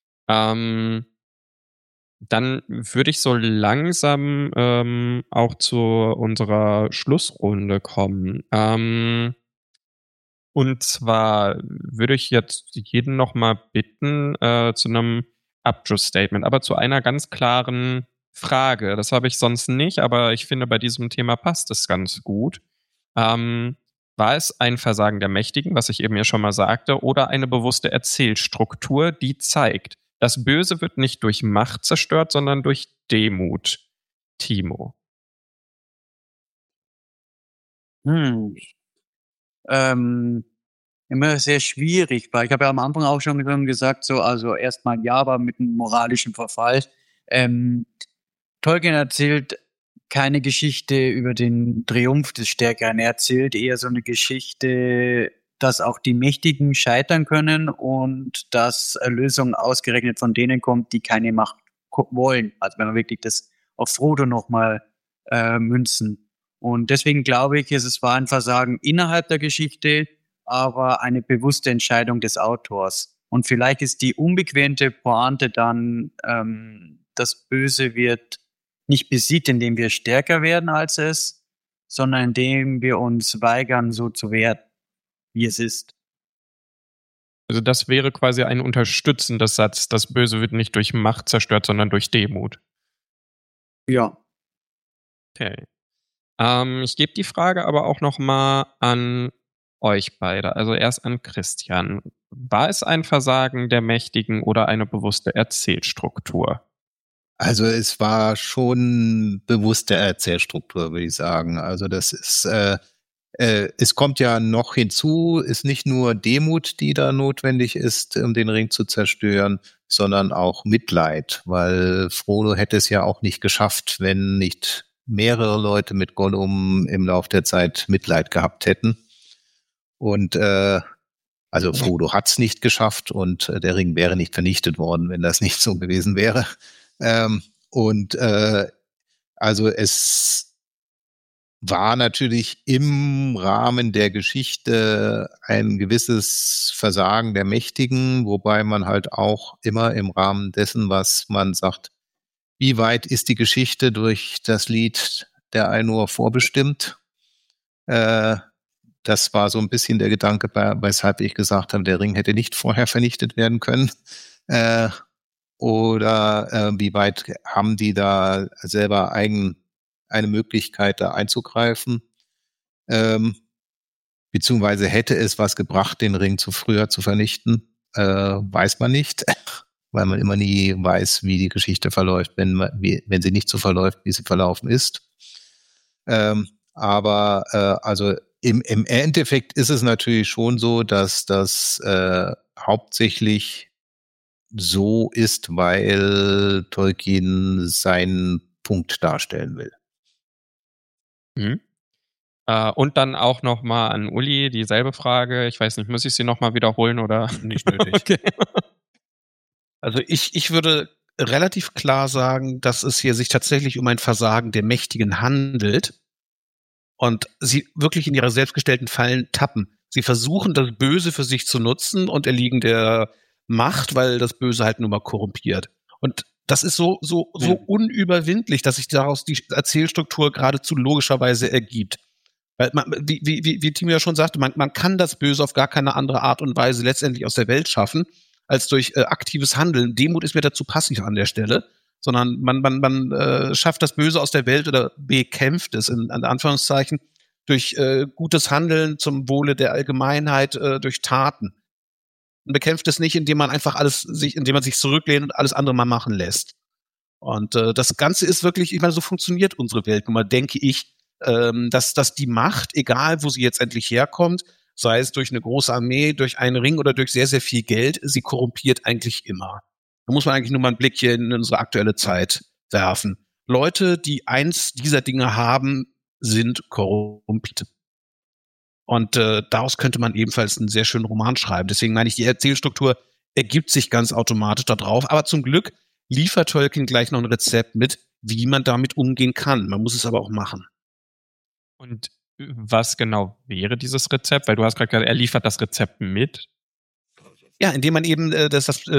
Dann würde ich so langsam auch zu unserer Schlussrunde kommen. Und zwar würde ich jetzt jeden noch mal bitten zu einem Abschlussstatement, aber zu einer ganz klaren Frage. Das habe ich sonst nicht, aber ich finde, bei diesem Thema passt es ganz gut. War es ein Versagen der Mächtigen, was ich eben ja schon mal sagte, oder eine bewusste Erzählstruktur, die zeigt, das Böse wird nicht durch Macht zerstört, sondern durch Demut? Timo. Immer sehr schwierig, weil ich habe ja am Anfang auch schon gesagt, so, also erstmal ja, aber mit einem moralischen Verfall. Tolkien erzählt keine Geschichte über den Triumph des Stärkeren. Er erzählt eher so eine Geschichte, dass auch die Mächtigen scheitern können und dass Erlösung ausgerechnet von denen kommt, die keine Macht wollen. Also wenn wir wirklich das auf Frodo nochmal münzen. Und deswegen glaube ich, es war ein Versagen innerhalb der Geschichte, aber eine bewusste Entscheidung des Autors. Und vielleicht ist die unbequemte Pointe dann, das Böse wird nicht besiegt, indem wir stärker werden als es, sondern indem wir uns weigern, so zu werden, wie es ist. Also das wäre quasi ein unterstützender Satz. Das Böse wird nicht durch Macht zerstört, sondern durch Demut. Ja. Okay. Ich gebe die Frage aber auch noch mal an euch beide. Also erst an Christian. War es ein Versagen der Mächtigen oder eine bewusste Erzählstruktur? Also es war schon bewusste Erzählstruktur, würde ich sagen. Also das ist, es kommt ja noch hinzu, ist nicht nur Demut, die da notwendig ist, um den Ring zu zerstören, sondern auch Mitleid, weil Frodo hätte es ja auch nicht geschafft, wenn nicht mehrere Leute mit Gollum im Lauf der Zeit Mitleid gehabt hätten. Und also Frodo hat's nicht geschafft und der Ring wäre nicht vernichtet worden, wenn das nicht so gewesen wäre. Also es war natürlich im Rahmen der Geschichte ein gewisses Versagen der Mächtigen, wobei man halt auch immer im Rahmen dessen, was man sagt, wie weit ist die Geschichte durch das Lied der Ainur vorbestimmt? Das war so ein bisschen der Gedanke, weshalb ich gesagt habe, der Ring hätte nicht vorher vernichtet werden können. Oder wie weit haben die da selber eine Möglichkeit, da einzugreifen? Beziehungsweise hätte es was gebracht, den Ring zu früher zu vernichten? Weiß man nicht, weil man immer nie weiß, wie die Geschichte verläuft, wenn sie nicht so verläuft, wie sie verlaufen ist. Also im Endeffekt ist es natürlich schon so, dass das hauptsächlich so ist, weil Tolkien seinen Punkt darstellen will. Mhm. Und dann auch noch mal an Uli dieselbe Frage. Ich weiß nicht, muss ich sie noch mal wiederholen oder? Nicht nötig. Okay. Also ich würde relativ klar sagen, dass es hier sich tatsächlich um ein Versagen der Mächtigen handelt und sie wirklich in ihre selbstgestellten Fallen tappen. Sie versuchen, das Böse für sich zu nutzen und erliegen der Macht, weil das Böse halt nur mal korrumpiert. Und das ist so unüberwindlich, dass sich daraus die Erzählstruktur geradezu logischerweise ergibt. Weil wie Timo ja schon sagte, man kann das Böse auf gar keine andere Art und Weise letztendlich aus der Welt schaffen, als durch aktives Handeln. Demut ist mir dazu passiv an der Stelle, sondern man schafft das Böse aus der Welt oder bekämpft es in Anführungszeichen durch gutes Handeln zum Wohle der Allgemeinheit, durch Taten. Man bekämpft es nicht, indem man einfach indem man sich zurücklehnt und alles andere mal machen lässt. Und das Ganze ist wirklich, ich meine, so funktioniert unsere Welt nun mal, denke ich, dass die Macht, egal wo sie jetzt endlich herkommt, sei es durch eine große Armee, durch einen Ring oder durch sehr, sehr viel Geld, sie korrumpiert eigentlich immer. Da muss man eigentlich nur mal einen Blick hier in unsere aktuelle Zeit werfen. Leute, die eins dieser Dinge haben, sind korrumpiert. Und daraus könnte man ebenfalls einen sehr schönen Roman schreiben. Deswegen meine ich, die Erzählstruktur ergibt sich ganz automatisch da drauf. Aber zum Glück liefert Tolkien gleich noch ein Rezept mit, wie man damit umgehen kann. Man muss es aber auch machen. Und was genau wäre dieses Rezept? Weil du hast gerade gesagt, er liefert das Rezept mit. Ja, indem man eben der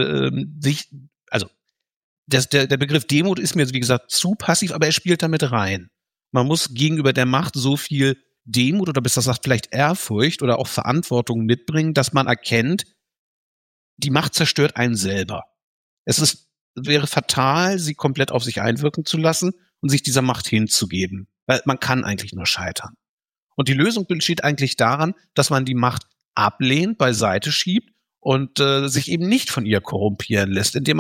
Begriff Demut ist mir, wie gesagt, zu passiv, aber er spielt damit rein. Man muss gegenüber der Macht so viel Demut oder besser gesagt vielleicht Ehrfurcht oder auch Verantwortung mitbringen, dass man erkennt, die Macht zerstört einen selber. Es wäre fatal, sie komplett auf sich einwirken zu lassen und sich dieser Macht hinzugeben. Weil man kann eigentlich nur scheitern. Und die Lösung besteht eigentlich daran, dass man die Macht ablehnt, beiseite schiebt und sich eben nicht von ihr korrumpieren lässt, indem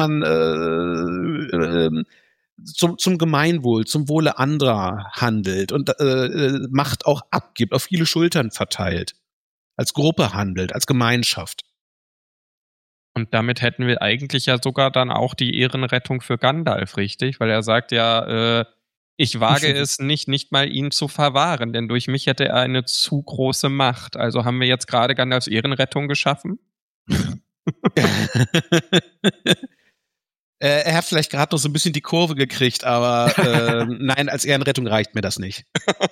man zum Gemeinwohl, zum Wohle anderer handelt und Macht auch abgibt, auf viele Schultern verteilt, als Gruppe handelt, als Gemeinschaft. Und damit hätten wir eigentlich ja sogar dann auch die Ehrenrettung für Gandalf, richtig? Weil er sagt ja, ich wage es nicht mal ihn zu verwahren, denn durch mich hätte er eine zu große Macht. Also haben wir jetzt gerade Gandalfs Ehrenrettung geschaffen? Er hat vielleicht gerade noch so ein bisschen die Kurve gekriegt, aber nein, als Ehrenrettung reicht mir das nicht.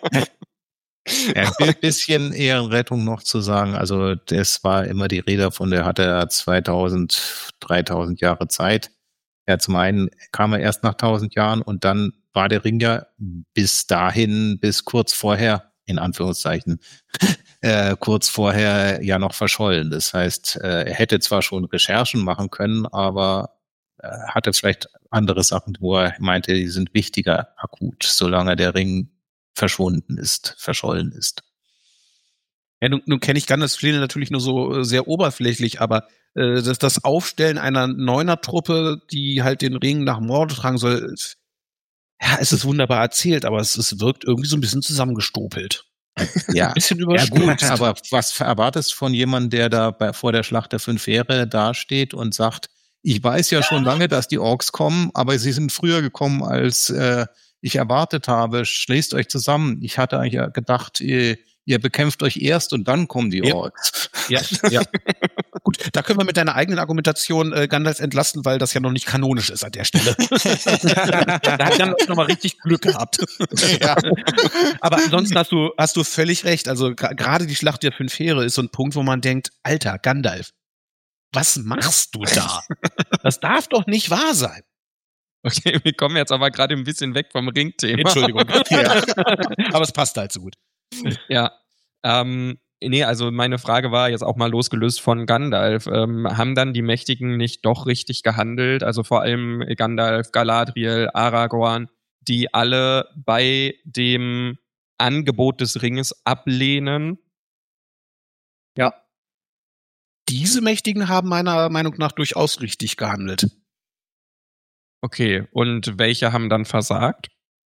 Ja, ein bisschen Ehrenrettung noch zu sagen. Also das war immer die Rede davon, der hatte 2000, 3000 Jahre Zeit. Ja, zum einen kam er erst nach 1000 Jahren und dann war der Ring ja bis kurz vorher, in Anführungszeichen, kurz vorher ja noch verschollen. Das heißt, er hätte zwar schon Recherchen machen können, aber hatte vielleicht andere Sachen, wo er meinte, die sind wichtiger akut, solange der Ring verschollen ist. Ja, nun kenne ich Gandalfs Pläne natürlich nur so sehr oberflächlich, aber das Aufstellen einer Neuner-Truppe, die halt den Ring nach Mordor tragen soll, ja, es ist wunderbar erzählt, aber es wirkt irgendwie so ein bisschen zusammengestopelt. Ja, ein bisschen überspitzt. Ja gut, aber was erwartest du von jemandem, der da vor der Schlacht der 5 Heere dasteht und sagt, ich weiß ja schon lange, dass die Orks kommen, aber sie sind früher gekommen, als ich erwartet habe. Schließt euch zusammen. Ich hatte eigentlich gedacht, ihr bekämpft euch erst und dann kommen die Orks. Ja. Gut, da können wir mit deiner eigenen Argumentation Gandalf entlasten, weil das ja noch nicht kanonisch ist an der Stelle. Da hat Gandalf nochmal richtig Glück gehabt. Ja. Aber ansonsten hast du völlig recht. Also gerade die Schlacht der 5 Heere ist so ein Punkt, wo man denkt, Alter, Gandalf, was machst du da? Das darf doch nicht wahr sein. Okay, wir kommen jetzt aber gerade ein bisschen weg vom Ring-Thema. Entschuldigung. Ja. Aber es passt halt so gut. Ja. Nee, also meine Frage war jetzt auch mal losgelöst von Gandalf. Haben dann die Mächtigen nicht doch richtig gehandelt? Also vor allem Gandalf, Galadriel, Aragorn, die alle bei dem Angebot des Ringes ablehnen? Ja. Diese Mächtigen haben meiner Meinung nach durchaus richtig gehandelt. Okay, und welche haben dann versagt?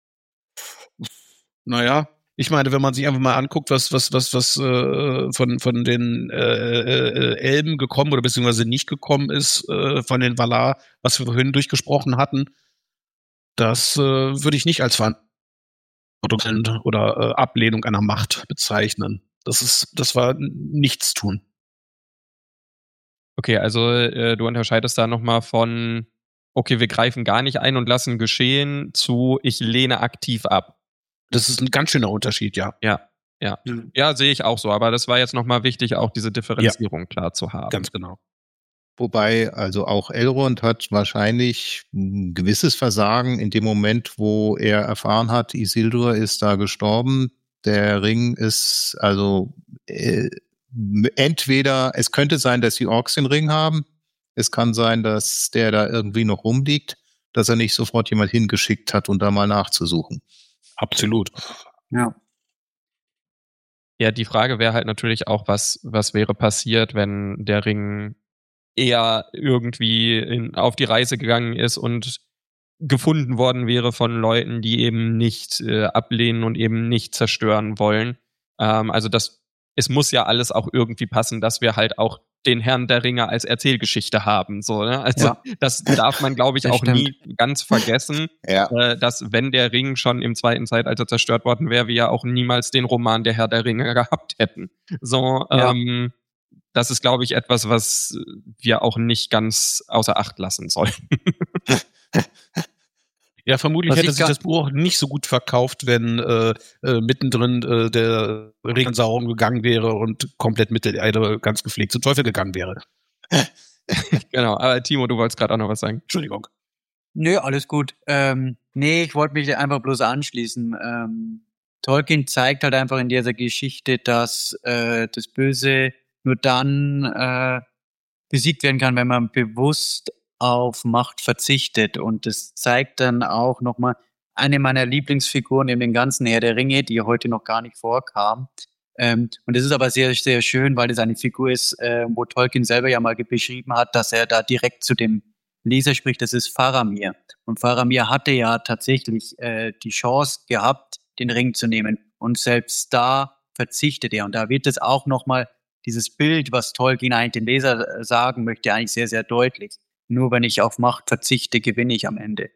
Naja, ich meine, wenn man sich einfach mal anguckt, was von den Elben gekommen oder beziehungsweise nicht gekommen ist, von den Valar, was wir vorhin durchgesprochen hatten, das würde ich nicht als Verantwortung oder Ablehnung einer Macht bezeichnen. Das war Nichtstun. Okay, also du unterscheidest da nochmal von, okay, wir greifen gar nicht ein und lassen geschehen, zu ich lehne aktiv ab. Das ist ein ganz schöner Unterschied, ja. Ja, sehe ich auch so. Aber das war jetzt nochmal wichtig, auch diese Differenzierung klar zu haben. Ganz genau. Wobei, also auch Elrond hat wahrscheinlich ein gewisses Versagen in dem Moment, wo er erfahren hat, Isildur ist da gestorben. Der Ring ist also entweder, es könnte sein, dass die Orks den Ring haben. Es kann sein, dass der da irgendwie noch rumliegt, dass er nicht sofort jemand hingeschickt hat, um da mal nachzusuchen. Absolut. Ja. Ja, die Frage wäre halt natürlich auch, was wäre passiert, wenn der Ring er irgendwie auf die Reise gegangen ist und gefunden worden wäre von Leuten, die eben nicht ablehnen und eben nicht zerstören wollen. Also es muss ja alles auch irgendwie passen, dass wir halt auch den Herrn der Ringe als Erzählgeschichte haben. So, ne? Also das darf man, glaube ich, auch nie ganz vergessen, dass wenn der Ring schon im zweiten Zeitalter zerstört worden wäre, wir ja auch niemals den Roman Der Herr der Ringe gehabt hätten. So, das ist, glaube ich, etwas, was wir auch nicht ganz außer Acht lassen sollten. Ja, vermutlich hätte sich das Buch nicht so gut verkauft, wenn mittendrin der Regensauer gegangen wäre und komplett Mittelerde ganz gepflegt zum Teufel gegangen wäre. Genau, aber Timo, du wolltest gerade auch noch was sagen. Entschuldigung. Nö, alles gut. Ich wollte mich einfach bloß anschließen. Tolkien zeigt halt einfach in dieser Geschichte, dass das Böse nur dann besiegt werden kann, wenn man bewusst auf Macht verzichtet. Und das zeigt dann auch nochmal eine meiner Lieblingsfiguren in den ganzen Herr der Ringe, die heute noch gar nicht vorkam. Und das ist aber sehr, sehr schön, weil das eine Figur ist, wo Tolkien selber ja mal beschrieben hat, dass er da direkt zu dem Leser spricht, das ist Faramir. Und Faramir hatte ja tatsächlich die Chance gehabt, den Ring zu nehmen. Und selbst da verzichtet er. Und da wird es auch nochmal dieses Bild, was Tolkien eigentlich den Leser sagen möchte, eigentlich sehr, sehr deutlich. Nur wenn ich auf Macht verzichte, gewinne ich am Ende.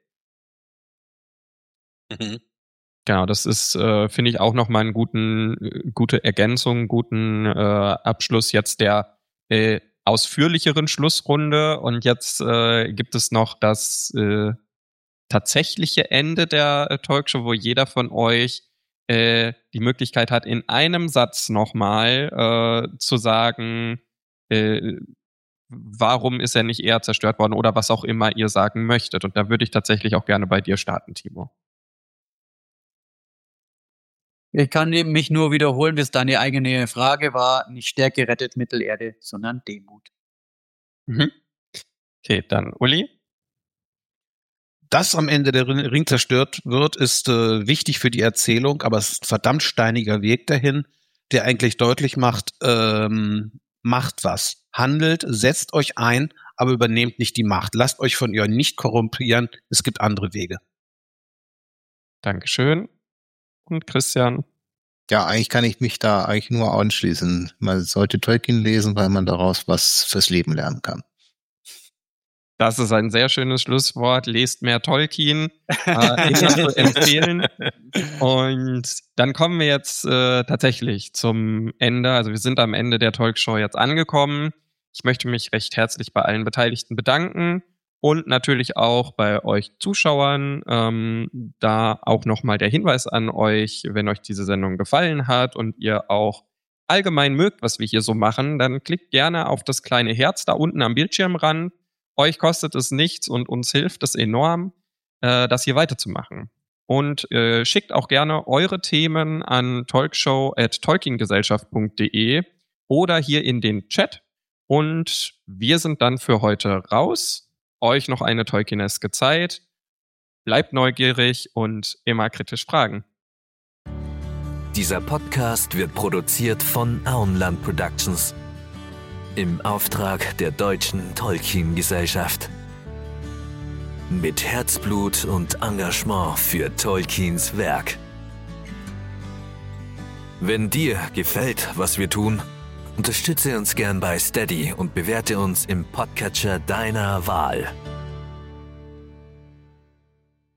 Genau, das ist, finde ich, auch nochmal eine gute Ergänzung, guten Abschluss jetzt der ausführlicheren Schlussrunde. Und jetzt gibt es noch das tatsächliche Ende der Talkshow, wo jeder von euch die Möglichkeit hat, in einem Satz nochmal zu sagen, warum ist er nicht eher zerstört worden oder was auch immer ihr sagen möchtet. Und da würde ich tatsächlich auch gerne bei dir starten, Timo. Ich kann mich nur wiederholen, bis deine eigene Frage war, nicht Stärke rettet Mittelerde, sondern Demut. Okay, dann Uli. Dass am Ende der Ring zerstört wird, ist wichtig für die Erzählung, aber es ist ein verdammt steiniger Weg dahin, der eigentlich deutlich macht, macht was. Handelt, setzt euch ein, aber übernehmt nicht die Macht. Lasst euch von ihr nicht korrumpieren. Es gibt andere Wege. Dankeschön. Und Christian? Ja, eigentlich kann ich mich da eigentlich nur anschließen. Man sollte Tolkien lesen, weil man daraus was fürs Leben lernen kann. Das ist ein sehr schönes Schlusswort. Lest mehr Tolkien. Ich kann nur empfehlen. Und dann kommen wir jetzt tatsächlich zum Ende. Also wir sind am Ende der Talkshow jetzt angekommen. Ich möchte mich recht herzlich bei allen Beteiligten bedanken und natürlich auch bei euch Zuschauern. Da auch nochmal der Hinweis an euch, wenn euch diese Sendung gefallen hat und ihr auch allgemein mögt, was wir hier so machen, dann klickt gerne auf das kleine Herz da unten am Bildschirmrand. Euch kostet es nichts und uns hilft es enorm, das hier weiterzumachen. Und schickt auch gerne eure Themen an talkshow@tolkiengesellschaft.de oder hier in den Chat. Und wir sind dann für heute raus. Euch noch eine Tolkieneske Zeit. Bleibt neugierig und immer kritisch fragen. Dieser Podcast wird produziert von Auenland Productions im Auftrag der Deutschen Tolkien-Gesellschaft. Mit Herzblut und Engagement für Tolkiens Werk. Wenn dir gefällt, was wir tun, unterstütze uns gern bei Steady und bewerte uns im Podcatcher deiner Wahl.